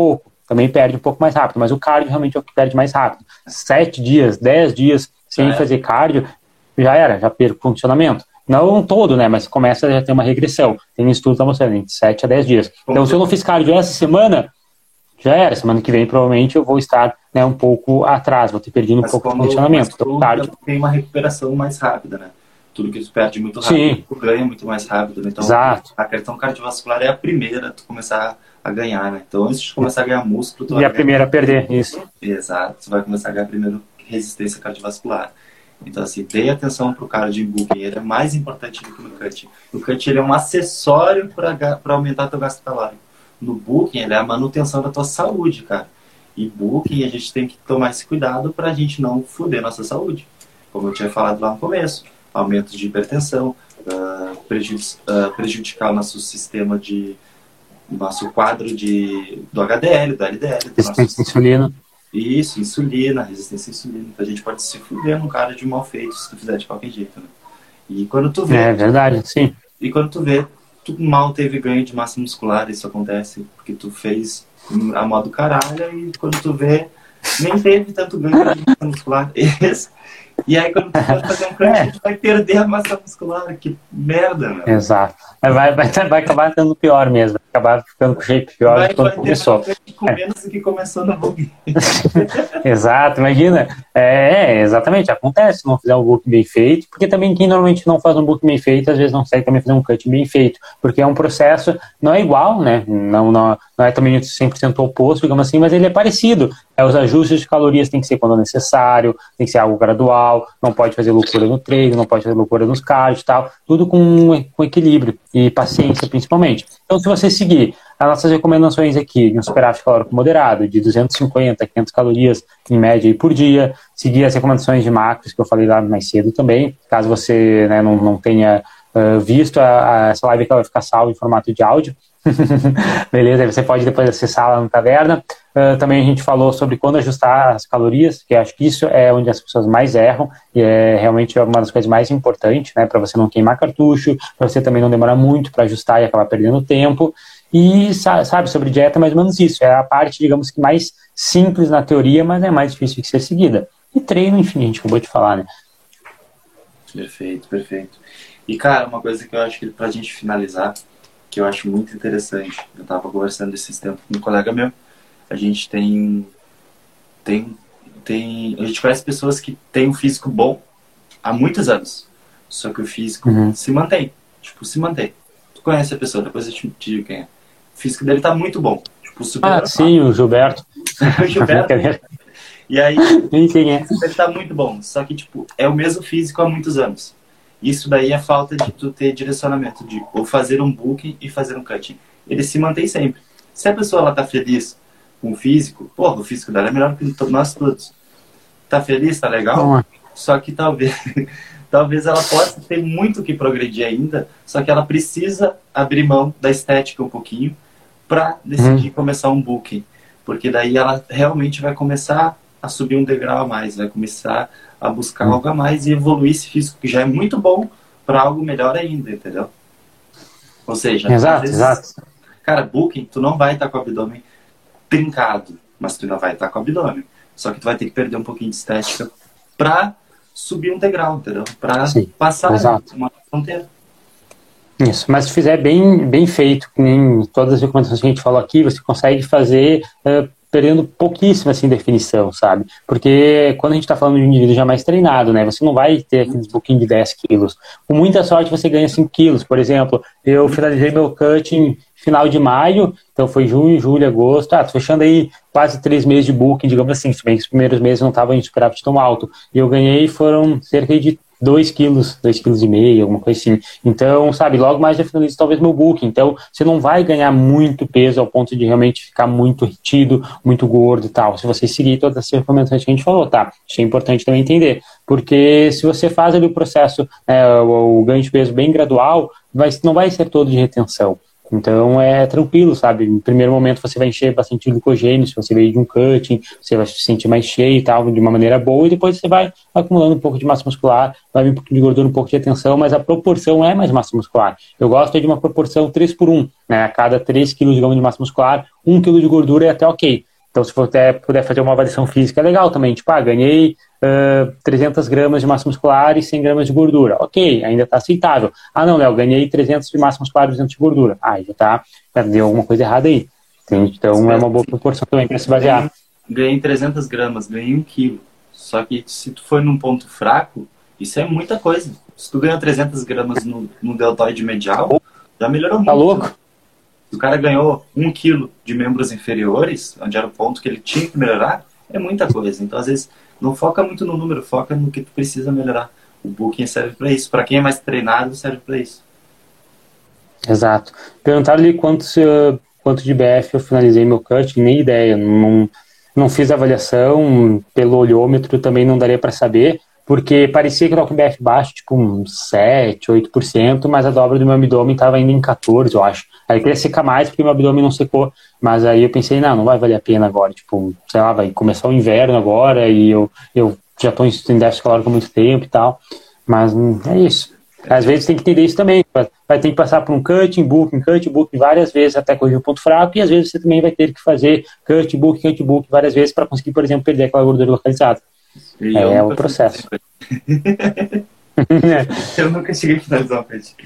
Speaker 2: também perde um pouco mais rápido, mas o cardio realmente é o que perde mais rápido. Sete dias, dez dias sem é. fazer cardio, já era, já perco o condicionamento. Não todo, né, mas começa a já ter uma regressão. Tem um estudo que está mostrando, entre sete a dez dias. Então, se eu não fiz cardio essa semana, já era. Semana que vem, provavelmente, eu vou estar, né, um pouco atrás, vou ter perdido um mas pouco de condicionamento.
Speaker 1: Então, cardio tem uma recuperação mais rápida, né? Tudo que tu perde muito rápido, Sim. tu ganha muito mais rápido. Né? Então,
Speaker 2: Exato.
Speaker 1: a questão cardiovascular é a primeira a tu começar a ganhar, né? Então, antes de começar a ganhar músculo... Tu
Speaker 2: e a primeira a perder, isso.
Speaker 1: Exato. Tu vai começar a ganhar primeiro resistência cardiovascular. Então, assim, dê atenção pro cardio em booking. Ele é mais importante do que no cut. O cut, ele é um acessório para aumentar teu gasto calórico. No booking, ele é a manutenção da tua saúde, cara. E booking, a gente tem que tomar esse cuidado pra gente não foder nossa saúde. Como eu tinha falado lá no começo. Aumento de hipertensão, uh, prejudic, uh, prejudicar o nosso sistema de... nosso quadro de, do H D L, do L D L. Do
Speaker 2: resistência
Speaker 1: nosso...
Speaker 2: à insulina.
Speaker 1: Isso, insulina, resistência à insulina. Então a gente pode se fuder num cara de mal feito se tu fizer de qualquer jeito, né? E quando tu vê...
Speaker 2: É verdade, sim.
Speaker 1: E quando tu vê, tu mal teve ganho de massa muscular, isso acontece porque tu fez a modo caralho e quando tu vê, nem teve tanto ganho de massa muscular. Isso. E aí quando tu vai fazer um crunch, é. tu vai perder a massa muscular. Que merda, meu.
Speaker 2: Exato. Vai, vai, vai acabar ficando pior mesmo. Vai acabar ficando com shape pior
Speaker 1: vai,
Speaker 2: do que quando
Speaker 1: vai
Speaker 2: começou.
Speaker 1: Com é. menos do que começou no bug.
Speaker 2: Exato, imagina. É, exatamente, acontece se não fizer um book bem feito, porque também quem normalmente não faz um book bem feito, às vezes não consegue também fazer um cut bem feito, porque é um processo, não é igual, né? Não, não, não é também cem por cento oposto, digamos assim, mas ele é parecido. É, os ajustes de calorias tem que ser quando necessário, tem que ser algo gradual, não pode fazer loucura no treino, não pode fazer loucura nos cards e tal, tudo com, com equilíbrio e paciência principalmente. Então, se você seguir as nossas recomendações aqui de um superávit calórico moderado, de duzentas e cinquenta, quinhentas calorias em média aí por dia, seguir as recomendações de macros que eu falei lá mais cedo também, caso você, né, não, não tenha uh, visto a, a, essa live, que ela vai ficar salva em formato de áudio. Beleza, aí você pode depois acessar lá no Taverna. Uh, também a gente falou sobre quando ajustar as calorias, que acho que isso é onde as pessoas mais erram e é realmente uma das coisas mais importantes, né, para você não queimar cartucho, para você também não demorar muito para ajustar e acabar perdendo tempo. E sabe, sobre dieta é mais ou menos isso, é a parte, digamos que mais simples na teoria, mas é mais difícil de ser seguida. E treino, enfim, a gente acabou de falar, né?
Speaker 1: Perfeito, perfeito. E cara, uma coisa que eu acho que pra gente finalizar, que eu acho muito interessante, eu tava conversando esses tempos com um colega meu, a gente tem, tem, tem, a gente conhece pessoas que têm um físico bom há muitos anos, só que o físico uhum. se mantém, tipo, se mantém. Tu conhece a pessoa, depois eu te digo quem é. O físico dele tá muito bom. Tipo, super
Speaker 2: ah, sim, o Gilberto.
Speaker 1: o Gilberto. E aí,
Speaker 2: sim, é.
Speaker 1: ele tá muito bom. Só que, tipo, é o mesmo físico há muitos anos. Isso daí é falta de tu ter direcionamento, de ou fazer um booking e fazer um cutting. Ele se mantém sempre. Se a pessoa ela tá feliz com o físico, porra, o físico dela é melhor que nós todos. Tá feliz, tá legal?
Speaker 2: Ah.
Speaker 1: Só que talvez... Talvez ela possa ter muito que progredir ainda, só que ela precisa abrir mão da estética um pouquinho para decidir uhum. começar um booking. Porque daí ela realmente vai começar a subir um degrau a mais, vai começar a buscar uhum. algo a mais e evoluir esse físico, que já é muito bom, para algo melhor ainda, entendeu? Ou seja,
Speaker 2: exato,
Speaker 1: às vezes,
Speaker 2: exato.
Speaker 1: cara, booking, tu não vai estar com o abdômen trincado, mas tu não vai estar com o abdômen. Só que tu vai ter que perder um pouquinho de estética para subir um degrau, entendeu? Para passar
Speaker 2: exato.
Speaker 1: uma fronteira.
Speaker 2: Isso, mas se fizer bem, bem feito, que nem todas as recomendações que a gente falou aqui, você consegue fazer uh, perdendo pouquíssima assim, definição, sabe? Porque quando a gente está falando de um indivíduo já mais treinado, né? Você não vai ter aqueles booking de dez quilos. Com muita sorte você ganha cinco quilos. Por exemplo, eu finalizei meu cutting final de maio, então foi junho, julho, agosto, ah, tô fechando aí quase três meses de booking, digamos assim, se bem que os primeiros meses não estavam em superávit tão alto, e eu ganhei foram cerca de dois quilos, dois quilos e meio, alguma coisa assim. Então, sabe, logo mais já finalizo talvez meu booking. Então, você não vai ganhar muito peso ao ponto de realmente ficar muito retido, muito gordo e tal. Se você seguir todas as recomendações que a gente falou, tá? Isso é importante também entender. Porque se você faz ali o processo, é, o, o ganho de peso bem gradual, vai, não vai ser todo de retenção. Então é tranquilo, sabe? No primeiro momento você vai encher bastante glicogênio, se você veio de um cutting, você vai se sentir mais cheio e tal, de uma maneira boa, e depois você vai acumulando um pouco de massa muscular, vai vir um pouco de gordura, um pouco de retenção, mas a proporção é mais massa muscular. Eu gosto de uma proporção três por um, né? A cada três quilos, digamos, de massa muscular, um quilo de gordura é até ok. Então, se você puder fazer uma avaliação física, é legal também. Tipo, ah, ganhei uh, trezentas gramas de massa muscular e cem gramas de gordura. Ok, ainda está aceitável. Ah, não, Léo, ganhei trezentos de massa muscular e duzentos de gordura. Ah, já tá, já deu alguma coisa errada aí. Entende? Então, Sim, é uma boa proporção também para se basear.
Speaker 1: Ganhei trezentas gramas, ganhei um quilo. Só que se tu for num ponto fraco, isso é muita coisa. Se tu ganhou trezentas gramas no, no deltoide medial, já melhorou muito.
Speaker 2: Tá louco?
Speaker 1: Se o cara ganhou um quilo de membros inferiores, onde era o ponto que ele tinha que melhorar, é muita coisa. Então, às vezes, não foca muito no número, foca no que tu precisa melhorar. O booking serve para isso. Para quem é mais treinado, serve para isso.
Speaker 2: Exato. Perguntaram ali quantos, uh, quanto de B F eu finalizei meu cut, nem ideia. Não, não fiz avaliação, pelo olhômetro também não daria para saber, porque parecia que eu estava com B F baixo, tipo uns sete, oito por cento, mas a dobra do meu abdômen estava ainda em quatorze, eu acho. Aí eu queria secar mais porque meu abdômen não secou, mas aí eu pensei, não, não vai valer a pena agora, tipo, sei lá, vai começar o inverno agora e eu, eu já estou em déficit calórico há muito tempo e tal, mas hum, é isso. Às vezes tem que entender isso também, vai ter que passar por um cutting, booking, cutting, booking várias vezes até corrigir o ponto fraco, e às vezes você também vai ter que fazer cutting, booking, cutting, booking várias vezes para conseguir, por exemplo, perder aquela gordura localizada.
Speaker 1: E
Speaker 2: é o processo.
Speaker 1: Eu nunca cheguei a finalizar o peixe.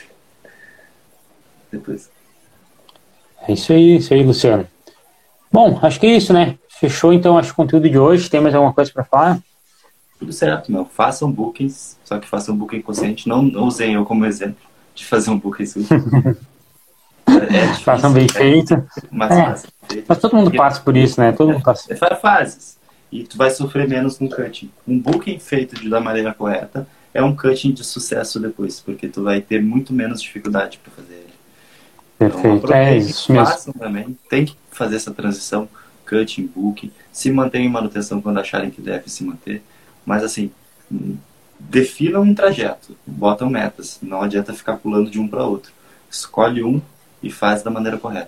Speaker 1: Depois.
Speaker 2: É isso aí, isso aí, Luciano. Bom, acho que é isso, né? Fechou então acho o conteúdo de hoje. Tem mais alguma coisa para falar?
Speaker 1: Tudo certo, meu. Façam bookings, só que façam um booking consciente. Não, não usem eu como exemplo de fazer um booking sujo. É difícil,
Speaker 2: façam bem feito.
Speaker 1: Mas,
Speaker 2: é.
Speaker 1: mas,
Speaker 2: mas todo mundo passa por isso, né? Todo mundo passa.
Speaker 1: É, é fases. E tu vai sofrer menos no cutting. Um booking feito de, da maneira correta é um cutting de sucesso depois, porque tu vai ter muito menos dificuldade para fazer ele.
Speaker 2: Perfeito,
Speaker 1: então,
Speaker 2: é isso mesmo.
Speaker 1: Façam também, tem que fazer essa transição, cutting, booking, se mantenham em manutenção quando acharem que deve se manter, mas assim, definam um trajeto, botam metas, não adianta ficar pulando de um para outro. Escolhe um e faz da maneira correta.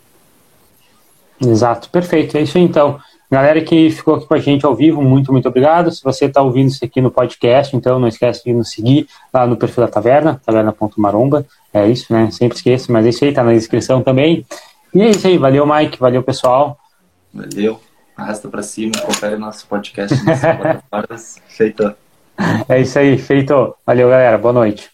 Speaker 2: Exato, perfeito, é isso aí então. Galera que ficou aqui com a gente ao vivo, muito, muito obrigado. Se você está ouvindo isso aqui no podcast, então não esquece de nos seguir lá no perfil da Taverna, taverna ponto maromba. É isso, né? Sempre esqueço, mas é isso aí, tá na descrição também. E é isso aí, valeu, Mike, valeu, pessoal.
Speaker 1: Valeu, arrasta pra cima, confere nosso podcast nas plataformas. Feito.
Speaker 2: É isso aí, feito. Valeu, galera, boa noite.